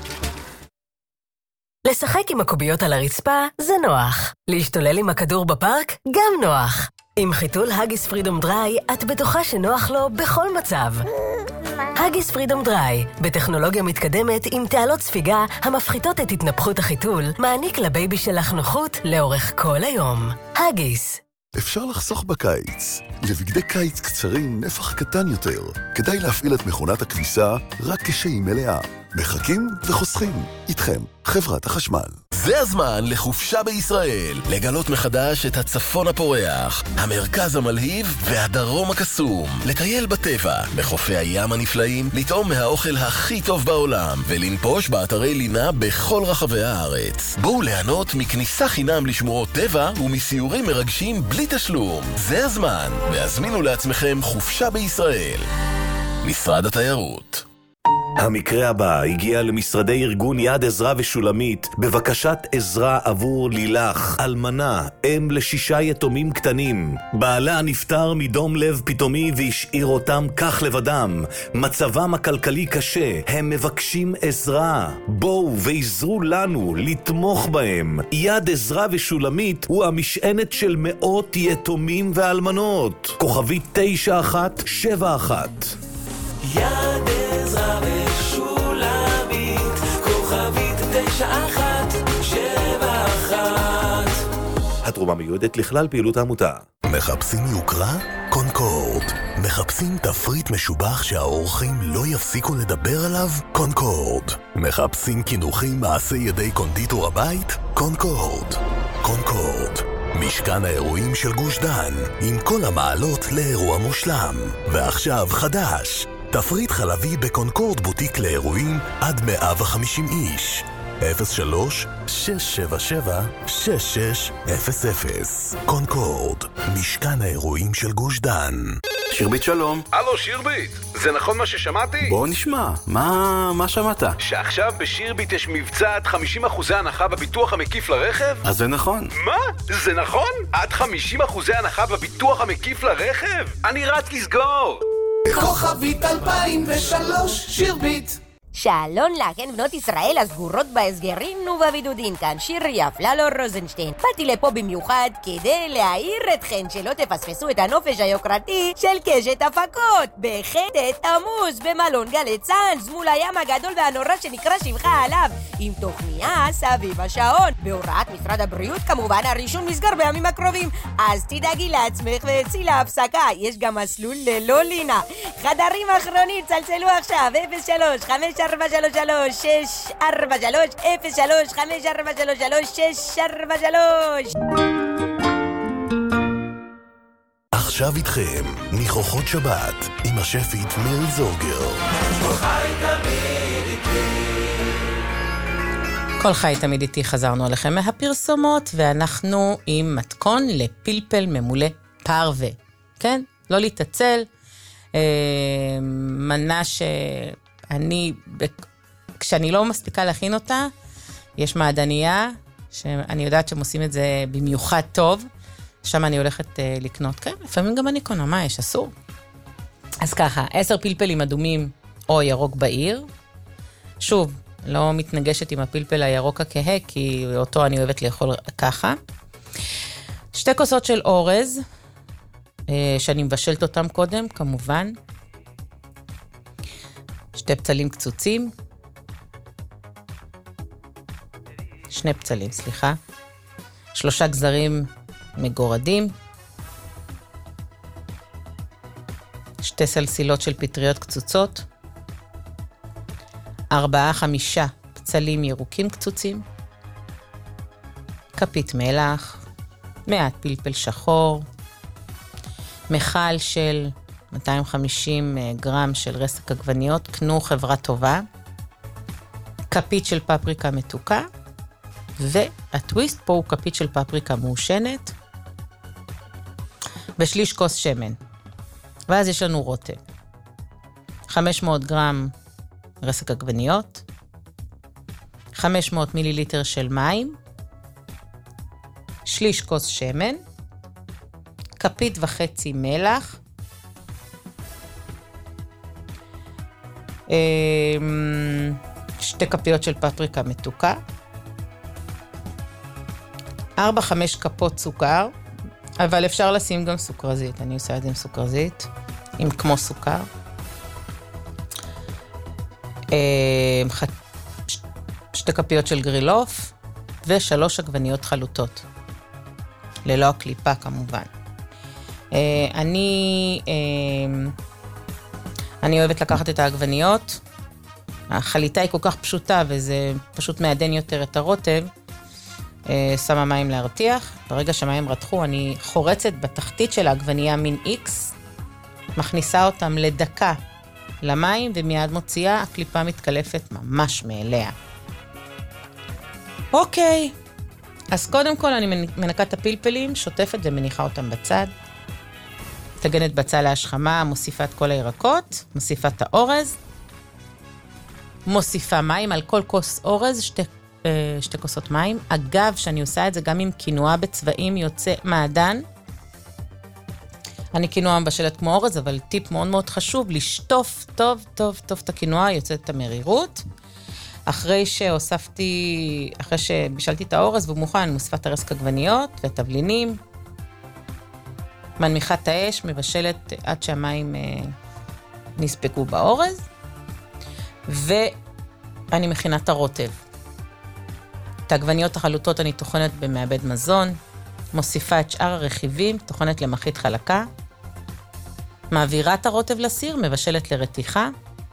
לשחק עם הקוביות על הרצפה זה נוח. להשתולל עם הכדור בפארק גם נוח. עם חיתול הגיס פרידום דריי את בטוחה שנוח לו בכל מצב. הגיס פרידום דריי, בטכנולוגיה מתקדמת עם תעלות ספיגה המפחיתות את התנפחות החיתול, מעניק לבייבי שלך נוחות לאורך כל היום. הגיס. אפשר לחסוך בקיץ. לבגדי קיץ קצרים נפח קטן יותר. כדאי להפעיל את מכונת הכביסה רק כשהיא מלאה. מחכים וחוסכים. איתכם, חברת החשמל. זה הזמן לחופשה בישראל. לגלות מחדש את הצפון הפורח, המרכז המלהיב והדרום הקסום. לטייל בטבע, בחופי הים הנפלאים, לטעום מהאוכל הכי טוב בעולם, ולנפוש באתרי לינה בכל רחבי הארץ. בואו ליהנות מכניסה חינם לשמורות טבע ומסיורים מרגשים בלי תשלום. זה הזמן, והזמינו לעצמכם חופשה בישראל. משרד התיירות. המקרה הבא הגיע למשרדי ארגון יד עזרא ושולמית בבקשת עזרה עבור לילך, אלמנה, אם לשישה יתומים קטנים. בעלה נפטר מדום לב פתאומי והשאיר אותם כך לבדם. מצבם הכלכלי קשה, הם מבקשים עזרה. בואו ועזרו לנו לתמוך בהם. יד עזרא ושולמית הוא המשענת של מאות יתומים ואלמנות. כוכבי תשע אחת שבע אחת. יד עזרא ושולמית, כוכבית תשע אחת שבע אחת. התרומה מיועדת לכלל פעילות העמותה. מחפשים יוקרה? קונקורד. מחפשים תפריט משובח שהאורחים לא יפסיקו לדבר עליו? קונקורד. מחפשים כינוחים מעשי ידי קונדיטור הבית? קונקורד. קונקורד. משכן האירועים של גוש דן, עם כל המעלות לאירוע מושלם. ועכשיו חדש, תפריט חלבי בקונקורד בוטיק לאירועים עד מאה וחמישים איש. אפס שלוש שש שבע שבע שש שש אפס אפס. קונקורד, משכן האירועים של גוש דן. שירבית שלום. הלו שירבית, זה נכון מה ששמעתי? בוא נשמע, מה, מה שמעת? שעכשיו בשירבית יש מבצע עד חמישים אחוז הנחה בביטוח המקיף לרכב? אז זה נכון. מה? זה נכון? עד חמישים אחוז הנחה בביטוח המקיף לרכב? אני רץ לסגור. כוכבית אלפיים ושלוש שירבית. שלום לכן בנות ישראל הסגורות בהסגרים ובבידודין, כאן שירי אפללו רוזנשטיין. באתי לפה במיוחד כדי להעיר אתכן שלא תפספסו את הנופש היוקרתי של קשת הפקות בחטא תמוז במלון גלי צאנז מול הים הגדול והנורא שנקרא שמך עליו, עם תוכניה סביב השעון בהוראת משרד הבריאות. כמובן הראשון מסגר בימים הקרובים, אז תדאגי לעצמך וצאי להפסקה, יש גם מסלול ללא לינה. חדרים אחרונים, צלצלו עכשיו אפס שלוש חמש ארבע שלוש שלוש שש ארבע שלוש אפס שלוש חמש ארבע שלוש שלוש שש ארבע שלוש. עכשיו איתכם, ניחוחות שבת, עם השפית מירי זורגר. כל חי תמיד איתי, חזרנו עליכם מהפרסומות, ואנחנו עם מתכון לפלפל ממולא פרווה. כן? לא להתעצל. אה, מנה שאני, כשאני לא מספיקה להכין אותה, יש מעדניה, שאני יודעת שהם עושים את זה במיוחד טוב, שם אני הולכת אה, לקנות. כן, לפעמים גם אני קונה, מה יש? אסור. אז ככה, עשר פלפלים אדומים או ירוק בעיר. שוב, לא מתנגשת עם הפלפל הירוק הכהה, כי אותו אני אוהבת לאכול ככה. שתי כוסות של אורז, שאני מבשלת אותם קודם, כמובן. שתי פצלים קצוצים. שני פצלים, סליחה. שלושה גזרים מגורדים. שתי סלסילות של פטריות קצוצות. ארבעה, חמישה פצלים ירוקים קצוצים. כפית מלח. מעט פלפל שחור. מחל של מאתיים וחמישים גרם של רסק עגבניות, קנו חברה טובה. כפית של פפריקה מתוקה, והטוויסט פה הוא כפית של פפריקה מעושנת, בשליש כוס שמן. ואז יש לנו רוטב. חמש מאות גרם רסק עגבניות, חמש מאות מיליליטר של מים, שליש כוס שמן, כפית וחצי מלח, שתי כפיות של פפריקה מתוקה, ארבע חמש כפות סוכר, אבל אפשר לשים גם סוכרזית, אני עושה את זה עם סוכרזית, עם כמו סוכר. שתי כפיות של גרילוף, ושלוש עגבניות חלוטות. ללא הקליפה כמובן. אני, אני אוהבת לקחת את העגבניות, החליטה היא כל כך פשוטה, וזה פשוט מעדן יותר את הרוטב, שמה מים להרתיח, ברגע שהמים רתחו, אני חורצת בתחתית של העגבנייה מין X, מכניסה אותם לדקה למים, ומיד מוציאה, הקליפה מתקלפת ממש מאליה. אוקיי, אז קודם כל אני מנקה את הפלפלים, שוטפת ומניחה אותם בצד, טגנת בצל להשחמה, מוסיפה את כל הירקות, מוסיפה את האורז, מוסיפה מים על כל כוס אורז, שתי, שתי כוסות מים. אגב, שאני עושה את זה גם עם קינוע בצבעים יוצא מעדן. אני קינוע מבשלת כמו אורז, אבל טיפ מאוד מאוד חשוב, לשטוף טוב טוב טוב את הקינוע, יוצאת את המרירות. אחרי שהוספתי, אחרי שבישלתי את האורז והוא מוכן, אני מוסיפה את הרסק עגבניות והתבלינים, מנמיכה את האש, מבשלת עד שהמים אה, נספקו באורז, ואני מכינה את הרוטב. את העגבניות החלוטות אני תוכנת במעבד מזון, מוסיפה את שאר הרכיבים, תוכנת למחית חלקה, מעבירה את הרוטב לסיר, מבשלת לרתיחה,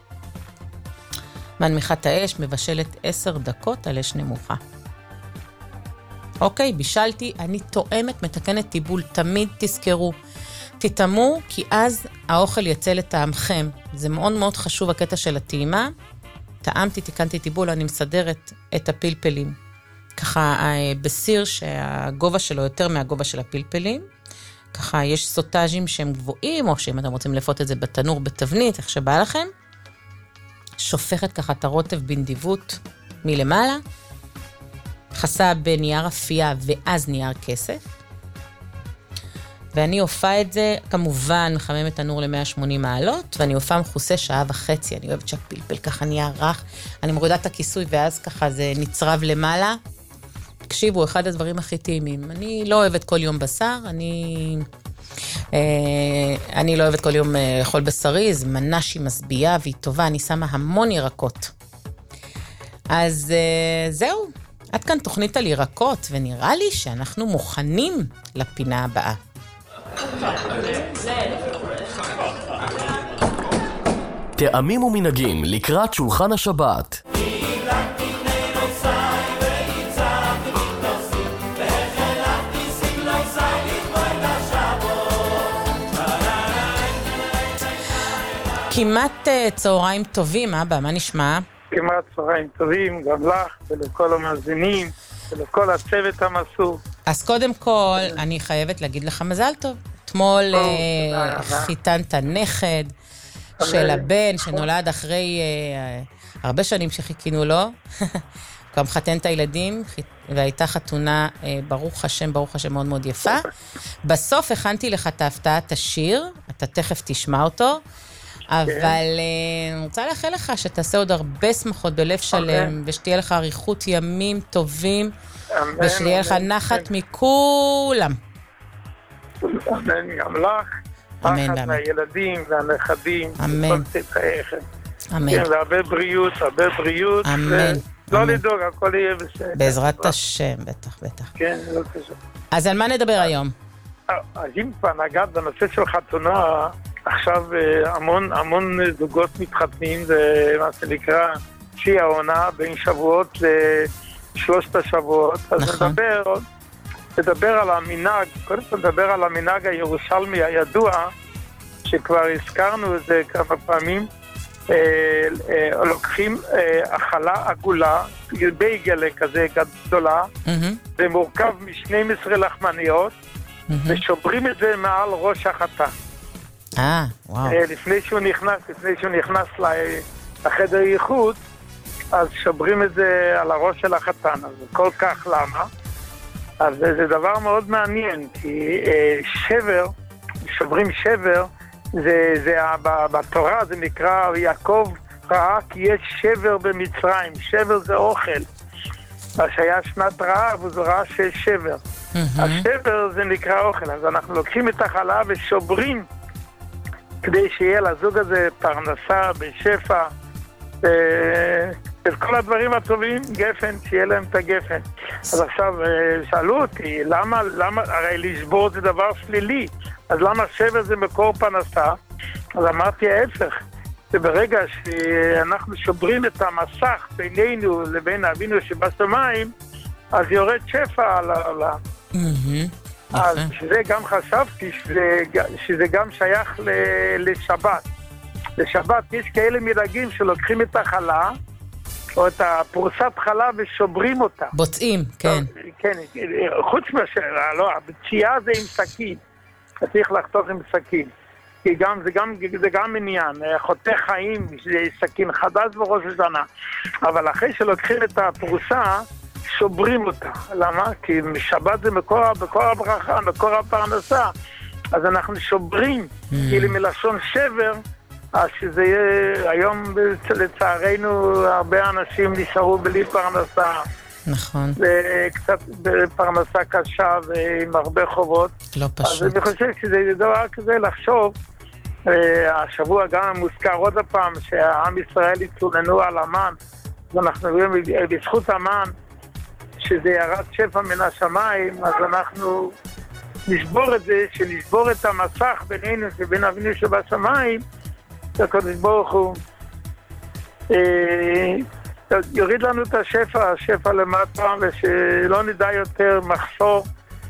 מנמיכה את האש, מבשלת עשר דקות על אש נמוכה. אוקיי, בישלתי, אני תואמת, מתקנת טיבול, תמיד תזכרו, תטעמו, כי אז האוכל יצא לטעמכם. זה מאוד מאוד חשוב הקטע של הטעימה. טעמתי, תיקנתי טיבול, אני מסדרת את הפלפלים. ככה בסיר שהגובה שלו יותר מהגובה של הפלפלים. ככה יש סוטאז'ים שהם גבוהים, או שאם אתם רוצים לפות את זה בתנור, בתבנית, איך שבא לכם. שופכת ככה את הרוטב בנדיבות מלמעלה. חסה בנייר אפייה ואז נייר כסף. ואני הופעה את זה, כמובן, מחמם את תנור ל-מאה ושמונים מעלות, ואני הופעה מחוסה שעה וחצי. אני אוהבת שהפלפל ככה נהיה רך. אני מורידה את הכיסוי ואז ככה זה נצרב למעלה. תקשיבו, אחד הדברים הכי טעימים. אני לא אוהבת כל יום בשר, אני... אה, אני לא אוהבת כל יום לאכול בשרי, זה מנה שהיא מסביעה והיא טובה, אני שמה המון ירקות. אז אה, זהו, עד כאן תוכנית על ירקות, ונראה לי שאנחנו מוכנים לפינה הבאה. טעמים ומנהגים לקראת שולחן השבת. כמעט צהריים טובים, אבא, מה נשמע? כמעט צהריים טובים, גם לך ולכל המאזינים ולכל הצוות המסור. אז קודם כל, אני חייבת להגיד לך מזל טוב. אתמול חיתנת נכד של הבן שנולד אחרי הרבה שנים שחיכינו לו. גם חתן את הילדים, והייתה חתונה, ברוך השם, ברוך השם, מאוד מאוד יפה. בסוף הכנתי לך את ההפתעת השיר, אתה תכף תשמע אותו, אבל אני רוצה לאחל לך שתעשה עוד הרבה שמחות בלב שלם, ושתהיה לך אריכות ימים טובים, ושתהיה לך נחת מכולם. אמן, גם לך. אמן, נחת מהילדים והנכדים. אמן. אמן. כן, והרבה בריאות, הרבה בריאות. אמן. לא לדאוג, הכל יהיה בסדר. בעזרת השם, בטח, בטח. כן, לא קשה. אז על מה נדבר היום? אז אם כבר נגעת בנושא של חתונה, עכשיו המון המון זוגות מתחתנים, זה מה שנקרא שהיא העונה בין שבועות לשלושת השבועות. אז נדבר, נדבר על המנהג, קודם כל נדבר על המנהג הירושלמי הידוע, שכבר הזכרנו את זה כמה פעמים, אה, אה, לוקחים אה, אכלה עגולה, בייגלה כזה גדולה, mm-hmm. זה מורכב מ-שתים עשרה לחמניות, mm-hmm. ושוברים את זה מעל ראש החתן. אה, וואו. אה, לפני שהוא נכנס, לפני שהוא נכנס לחדר ייחוד, אז שוברים את זה על הראש של החתן. אז כל כך למה? אז זה דבר מאוד מעניין, כי אה, שבר, שוברים שבר, זה, זה, בתורה זה נקרא, יעקב ראה כי יש שבר במצרים, שבר זה אוכל. אז שהיה שנת רעב, הוא ראה שיש שבר. Mm-hmm. השבר זה נקרא אוכל, אז אנחנו לוקחים את החלה ושוברים, כדי שיהיה לזוג הזה פרנסה בשפע, אה, את כל הדברים הטובים, גפן, שיהיה להם את הגפן. אז עכשיו שאלו אותי, למה, למה, הרי לשבור זה דבר שלילי, אז למה שבר זה מקור פרנסה? אז אמרתי ההפך, שברגע שאנחנו שוברים את המסך בינינו לבין אבינו שבשמיים, אז יורד שפע על העולם. אז שזה גם חשבתי שזה, שזה גם שייך לשבת. לשבת יש כאלה מנהגים שלוקחים את החלה, או את הפרוסת חלה ושוברים אותה. בוצעים, כן. כן, חוץ מהשאלה, לא, הבציעה זה עם סכין. צריך לחתוך עם סכין. כי גם, זה גם, זה גם עניין. חותך חיים, זה סכין חדש בראש השנה. אבל אחרי שלוקחים את הפרוסה, שוברים אותה. למה? כי שבת זה מקור, מקור הברכה, מקור הפרנסה. אז אנחנו שוברים, כאילו מלשון שבר, אז שזה יהיה, היום לצערנו הרבה אנשים נשארו בלי פרנסה. נכון. וקצת בפרנסה קשה ועם הרבה חובות. לא פשוט. אז אני חושב שזה דבר כזה לחשוב, השבוע גם מוזכר עוד הפעם שהעם ישראל התלוננו על המן, ואנחנו רואים בזכות המן שזה ירד שפע מן השמיים, אז אנחנו נשבור את זה, שנשבור את המסך בינינו שבין אבינו שבשמיים, שהקדוש ברוך הוא יוריד לנו את השפע, השפע למטה, ושלא נדע יותר מחסור,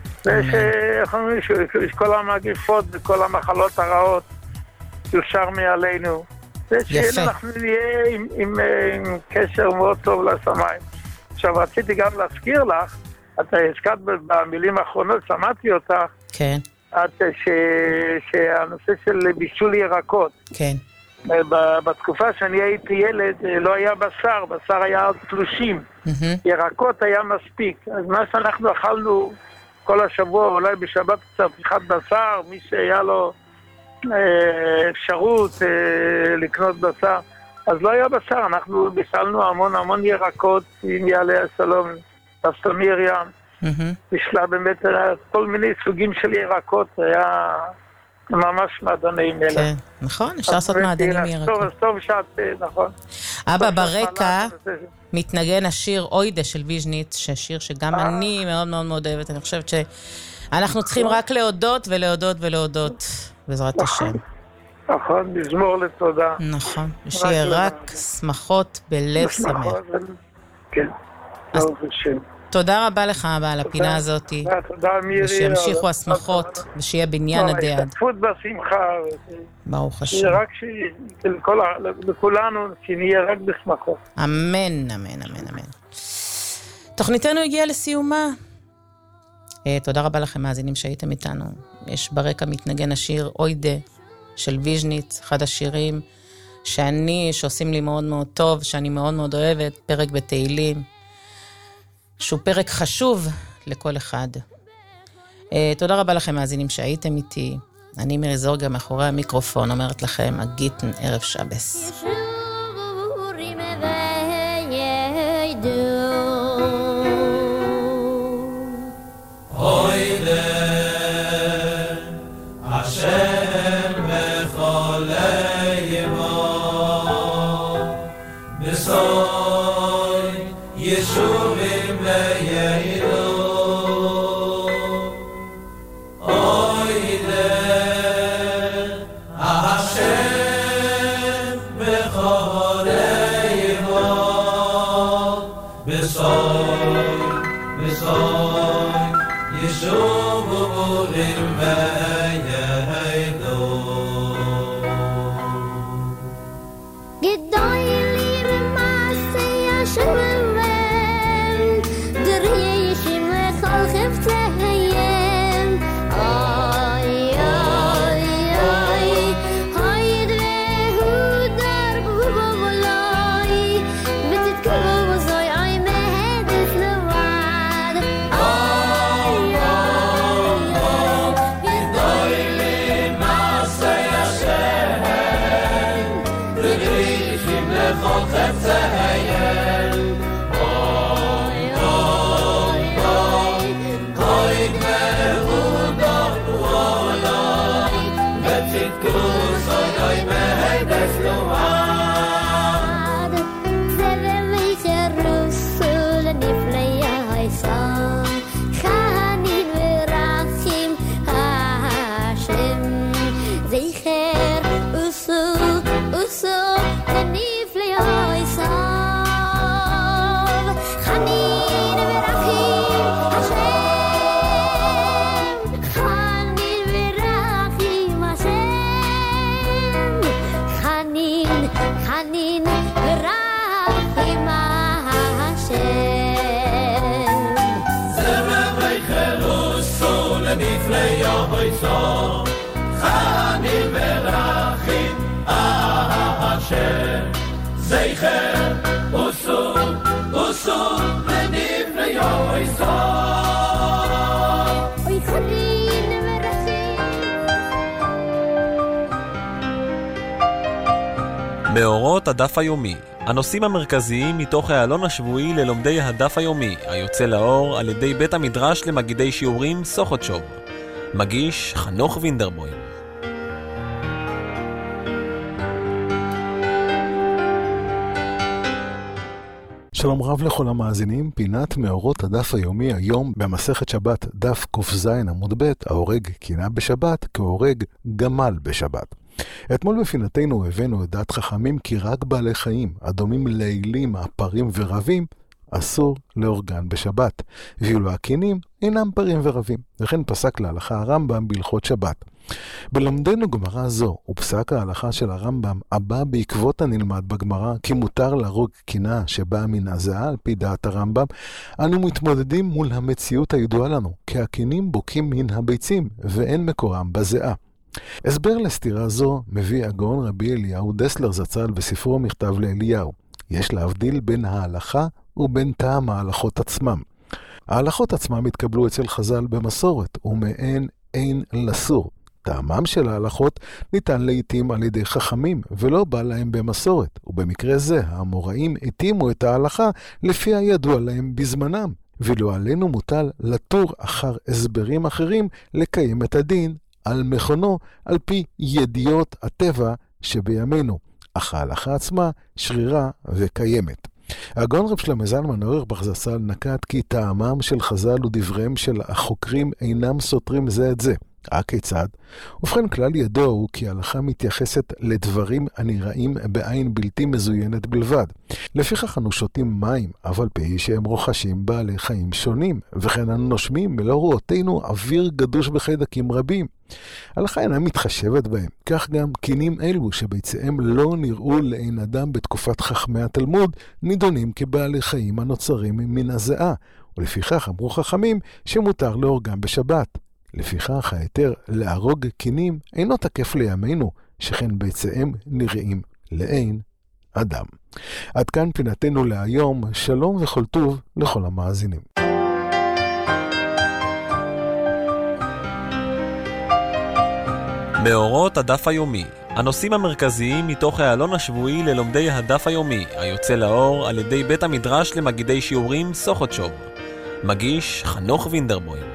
ושכל המגפות וכל המחלות הרעות יושר מעלינו. ושאנחנו נהיה עם, עם, עם קשר מאוד טוב לשמיים. עכשיו רציתי גם להזכיר לך, אתה הזכרת במילים האחרונות, שמעתי אותך, כן. את, ש, שהנושא של בישול ירקות. כן. בתקופה שאני הייתי ילד לא היה בשר, בשר היה תלושים, mm-hmm. ירקות היה מספיק. אז מה שאנחנו אכלנו כל השבוע, אולי בשבת קצת פתיחת בשר, מי שהיה לו אה, אפשרות אה, לקנות בשר, אז לא היה בשר, אנחנו בישלנו המון המון ירקות, אם יעלה השלום, פסטור מרים, mm-hmm. בשלה באמת כל מיני סוגים של ירקות, היה ממש מעדני מלח. כן, נכון, אפשר לעשות מעדנים ירקות. טוב שאת, נכון. אבא, ברקע מתנגן השיר אוידה של ויז'ניץ, ששיר שגם אני מאוד מאוד מאוד אוהבת. אני חושבת שאנחנו צריכים רק להודות ולהודות ולהודות, בעזרת השם. נכון, מזמור לתודה. נכון, ושיהיה רק שמחות בלב שמח. כן, ברוך השם. תודה רבה לך, אבא, על הפינה הזאת. תודה, מירי. ושימשיכו השמחות, ושיהיה בניין עדי עד. השתתפות בשמחה. ברוך השם. רק לכולנו, שנהיה רק בשמחות. אמן, אמן, אמן, אמן. תוכניתנו הגיעה לסיומה. תודה רבה לכם, מאזינים שהייתם איתנו. יש ברקע מתנגן השיר אוידה של ויז'ניץ, אחד השירים שאני, שעושים לי מאוד מאוד טוב, שאני מאוד מאוד אוהבת, פרק בתהילים. שהוא פרק חשוב לכל אחד. Uh, תודה רבה לכם, מאזינים שהייתם איתי. אני מירי זורגה מאחורי המיקרופון, אומרת לכם, הגיטן ערב שבס. השם בכל ימו בסוי ישובים ויעידו אוי דה השם בכל ימו בסוי בסוי ישובים ויעידו זכר וסור וסור לנפני יוי סור אוי חנין ורצים מאורות הדף היומי, הנושאים המרכזיים מתוך העלון השבועי ללומדי הדף היומי, היוצא לאור על ידי בית המדרש למגידי שיעורים סוכותשוב. מגיש חנוך וינדרבוים. שלום רב לכל המאזינים, פינת מאורות הדף היומי היום במסכת שבת דף ק"ז עמוד ב', ההורג קינה בשבת כהורג גמל בשבת. אתמול בפינתנו הבאנו את דעת חכמים כי רק בעלי חיים הדומים לאלים, הפרים ורבים אסור להורגן בשבת, ואילו הקינים אינם פרים ורבים, וכן פסק להלכה הרמב"ם בהלכות שבת. בלומדנו גמרא זו ופסק ההלכה של הרמב"ם הבא בעקבות הנלמד בגמרא כי מותר להרוג קינה שבאה מן הזיעה על פי דעת הרמב"ם, אנו מתמודדים מול המציאות הידועה לנו כי הקינים בוקעים מן הביצים ואין מקורם בזיעה. הסבר לסתירה זו מביא הגאון רבי אליהו דסלר זצ"ל בספרו מכתב לאליהו. יש להבדיל בין ההלכה ובין טעם ההלכות עצמם. ההלכות עצמם התקבלו אצל חז"ל במסורת ומעין אין לסור. טעמם של ההלכות ניתן לעתים על ידי חכמים ולא בא להם במסורת, ובמקרה זה האמוראים התאימו את ההלכה לפי הידוע להם בזמנם, ולא עלינו מוטל לטור אחר הסברים אחרים לקיים את הדין על מכונו על פי ידיעות הטבע שבימינו, אך ההלכה עצמה שרירה וקיימת. הגאון רב שלמה זלמן אוירבך זצ"ל נקט כי טעמם של חז"ל ודבריהם של החוקרים אינם סותרים זה את זה. הכיצד? ובכן כלל ידוע הוא כי ההלכה מתייחסת לדברים הנראים בעין בלתי מזוינת בלבד. לפיכך אנו שותים מים, אבל פי שהם רוחשים בעלי חיים שונים, וכן אנו נושמים מלא רואותינו אוויר גדוש בחיידקים רבים. ההלכה אינה מתחשבת בהם, כך גם קינים אלו שביציהם לא נראו לעין אדם בתקופת חכמי התלמוד, נידונים כבעלי חיים הנוצרים מן הזיעה, ולפיכך אמרו חכמים שמותר להורגם בשבת. לפיכך ההיתר להרוג קינים אינו תקף לימינו, שכן ביציהם נראים לעין אדם. עד כאן פינתנו להיום, שלום וכל טוב לכל המאזינים. מאורות הדף היומי, הנושאים המרכזיים מתוך העלון השבועי ללומדי הדף היומי, היוצא לאור על ידי בית המדרש למגידי שיעורים סוכותשוב. מגיש חנוך וינדרבוים.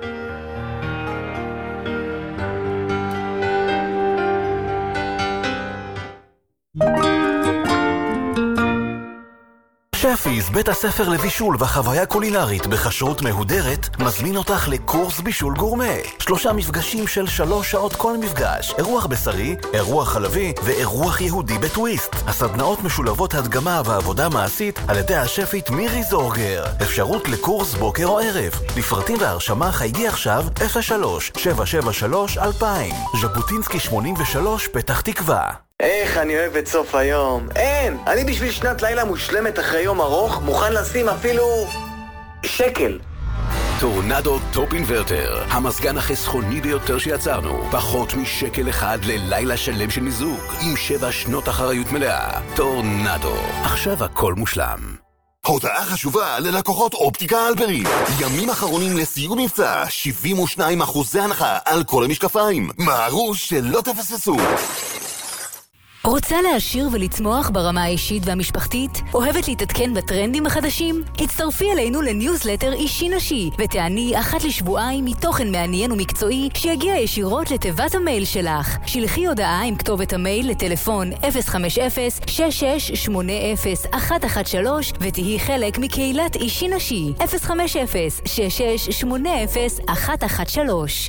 שפיס, בית הספר לבישול והחוויה קולינרית בכשרות מהודרת, מזמין אותך לקורס בישול גורמה. שלושה מפגשים של שלוש שעות כל מפגש. אירוח בשרי, אירוח חלבי ואירוח יהודי בטוויסט. הסדנאות משולבות הדגמה ועבודה מעשית על ידי השפית מירי זורגר. אפשרות לקורס בוקר או ערב. לפרטים והרשמה חייגי עכשיו אפס שלוש שבע שבע שלוש אלפיים. ז'בוטינסקי שמונים ושלוש פתח תקווה. איך אני אוהב את סוף היום. אין! אני בשביל שנת לילה מושלמת אחרי יום ארוך מוכן לשים אפילו שקל. טורנדו טופ אינברטר, המזגן החסכוני ביותר שיצרנו. פחות משקל אחד ללילה שלם של מיזוג, עם שבע שנות אחריות מלאה. טורנדו, עכשיו הכל מושלם. הודעה חשובה ללקוחות אופטיקה אלפרין. ימים אחרונים לסיום מבצע, שבעים ושניים אחוזי הנחה על כל המשקפיים. מהרו שלא תפססו. רוצה להעשיר ולצמוח ברמה האישית והמשפחתית? אוהבת להתעדכן בטרנדים החדשים? הצטרפי אלינו לניוזלטר אישי נשי ותעני אחת לשבועיים מתוכן מעניין ומקצועי שיגיע ישירות לתיבת המייל שלך. שלחי הודעה עם כתובת המייל לטלפון אפס חמש אפס שש שש שמונה אפס אחת אחת שלוש ותהי חלק מקהילת אישי נשי. אפס חמש אפס שש שש שמונה אפס אחת אחת שלוש.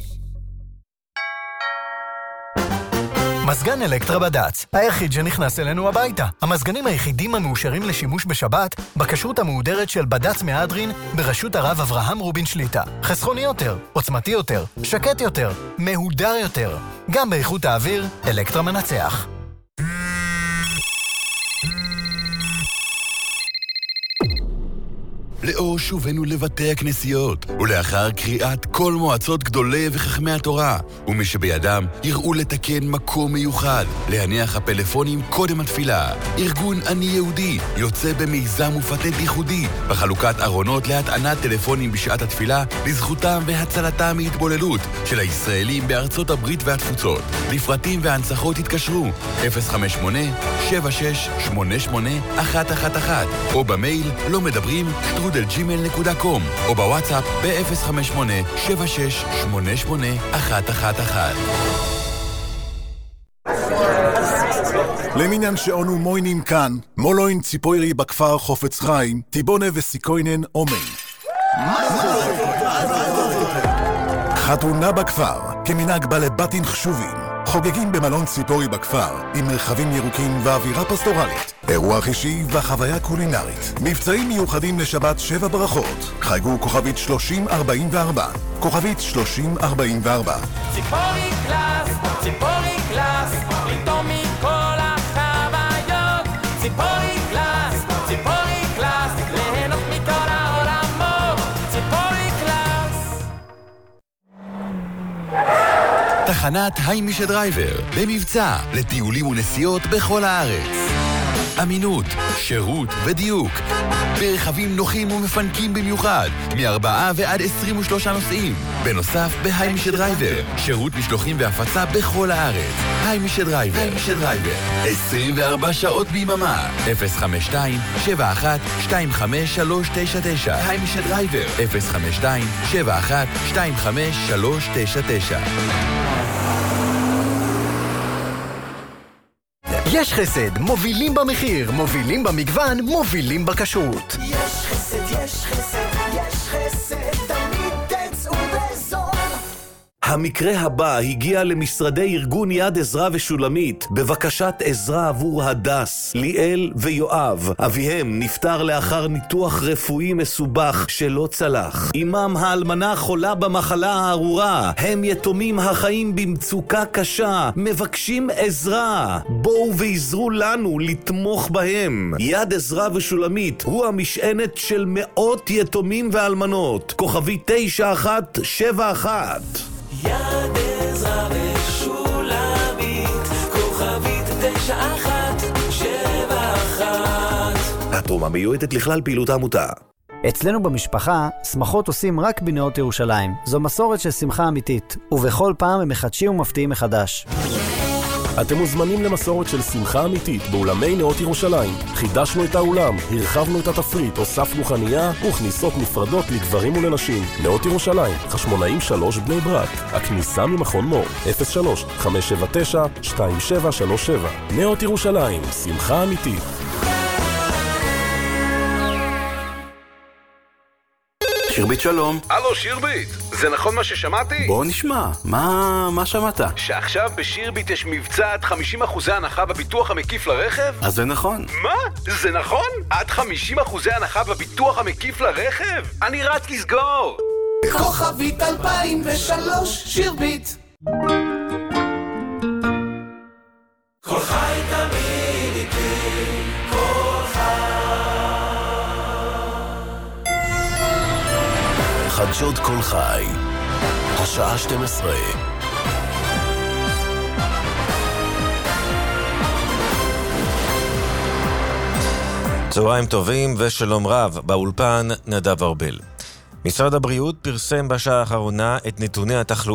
מזגן אלקטרה בד"ץ, היחיד שנכנס אלינו הביתה. המזגנים היחידים המאושרים לשימוש בשבת, בכשרות המהודרת של בד"ץ מהדרין, בראשות הרב אברהם רובין שליטה. חסכוני יותר, עוצמתי יותר, שקט יותר, מהודר יותר. גם באיכות האוויר, אלקטרה מנצח. לאור שובנו לבתי הכנסיות, ולאחר קריאת כל מועצות גדולי וחכמי התורה, ומי שבידם יראו לתקן מקום מיוחד, להניח הפלאפונים קודם התפילה. ארגון אני יהודי יוצא במיזם ופטנט ייחודי, בחלוקת ארונות להטענת טלפונים בשעת התפילה, לזכותם והצלתם מהתבוללות של הישראלים בארצות הברית והתפוצות. לפרטים והנצחות התקשרו אפס חמש שמונה שבע שש שמונה שמונה אחת אחת אחת או במייל לא מדברים שטרודל ג'ימייל נקודה קום או בוואטסאפ ב-אפס חמש שמונה שבע שש שמונה שמונה אחת אחת אחת. למינן שעונו מוינים כאן, מולוין ציפוירי בכפר חופץ חיים, טיבונה וסיקוינן אומן. חתונה בכפר, כמנהג בלבטין חשובים. חוגגים במלון ציפורי בכפר, עם מרחבים ירוקים ואווירה פסטורלית. אירוח אישי וחוויה קולינרית. מבצעים מיוחדים לשבת שבע ברכות. חייגו כוכבית שלושים ארבעים וארבע. כוכבית שלושים ארבעים וארבע. ציפורי קלאס, ציפורי קלאס, לטעום מכל החוויות. ציפורי קלאס, ציפורי קלאס, ליהנות מכל העולמות. ציפורי קלאס. תחנת היימישה דרייבר, במבצע לטיולים ונסיעות בכל הארץ. אמינות, שירות ודיוק. ברכבים נוחים ומפנקים במיוחד, מארבעה ועד עשרים ושלושה נוסעים. בנוסף, בהיימישה דרייבר, שירות משלוחים והפצה בכל הארץ. היימישה דרייבר, היימישה דרייבר, עשרים וארבע שעות ביממה. אפס חמש שתיים שבע אחת שתיים חמש שלוש תשע תשע. היימישה דרייבר, אפס חמש שתיים שבע אחת שתיים חמש שלוש תשע תשע. יש חסד, מובילים במחיר, מובילים במגוון, מובילים בכשרות. יש חסד, יש חסד, יש חסד, תמיד תצאו בזול. המקרה הבא הגיע למשרדי ארגון יד עזרא ושולמית בבקשת עזרה עבור הדס, ליאל ויואב. אביהם נפטר לאחר ניתוח רפואי מסובך שלא צלח. אמם האלמנה חולה במחלה הארורה. הם יתומים החיים במצוקה קשה, מבקשים עזרה. בואו ועזרו לנו לתמוך בהם. יד עזרא ושולמית הוא המשענת של מאות יתומים ואלמנות. כוכבי תשע אחת שבע אחת. יד עזרא ושולמית, כוכבית תשע אחת שבע אחת. התרומה מיועדת לכלל פעילות העמותה. אצלנו במשפחה, שמחות עושים רק בנאות ירושלים. זו מסורת של שמחה אמיתית, ובכל פעם הם מחדשים ומפתיעים מחדש. אתם מוזמנים למסורת של שמחה אמיתית באולמי נאות ירושלים. חידשנו את האולם, הרחבנו את התפריט, הוספנו חנייה וכניסות נפרדות לגברים ולנשים. נאות ירושלים, חשמונאים שלוש בני ברק. הכניסה ממכון מור, אפס שלוש חמש שבע תשע שתיים שבע שלוש שבע. נאות ירושלים, שמחה אמיתית. שירבית שלום. הלו שירבית, זה נכון מה ששמעתי? בוא נשמע, מה, מה שמעת? שעכשיו בשירבית יש מבצע עד חמישים אחוז הנחה בביטוח המקיף לרכב? אז זה נכון. מה? זה נכון? עד חמישים אחוז הנחה בביטוח המקיף לרכב? אני רץ לסגור! כוכבית אלפיים ושלוש שירבית. כל חי תמיד איתי, כל חדשות כל חי, השעה שתים עשרה. צהריים טובים ושלום רב, באולפן נדב ארבל. משרד הבריאות פרסם בשעה האחרונה את נתוני התחלואה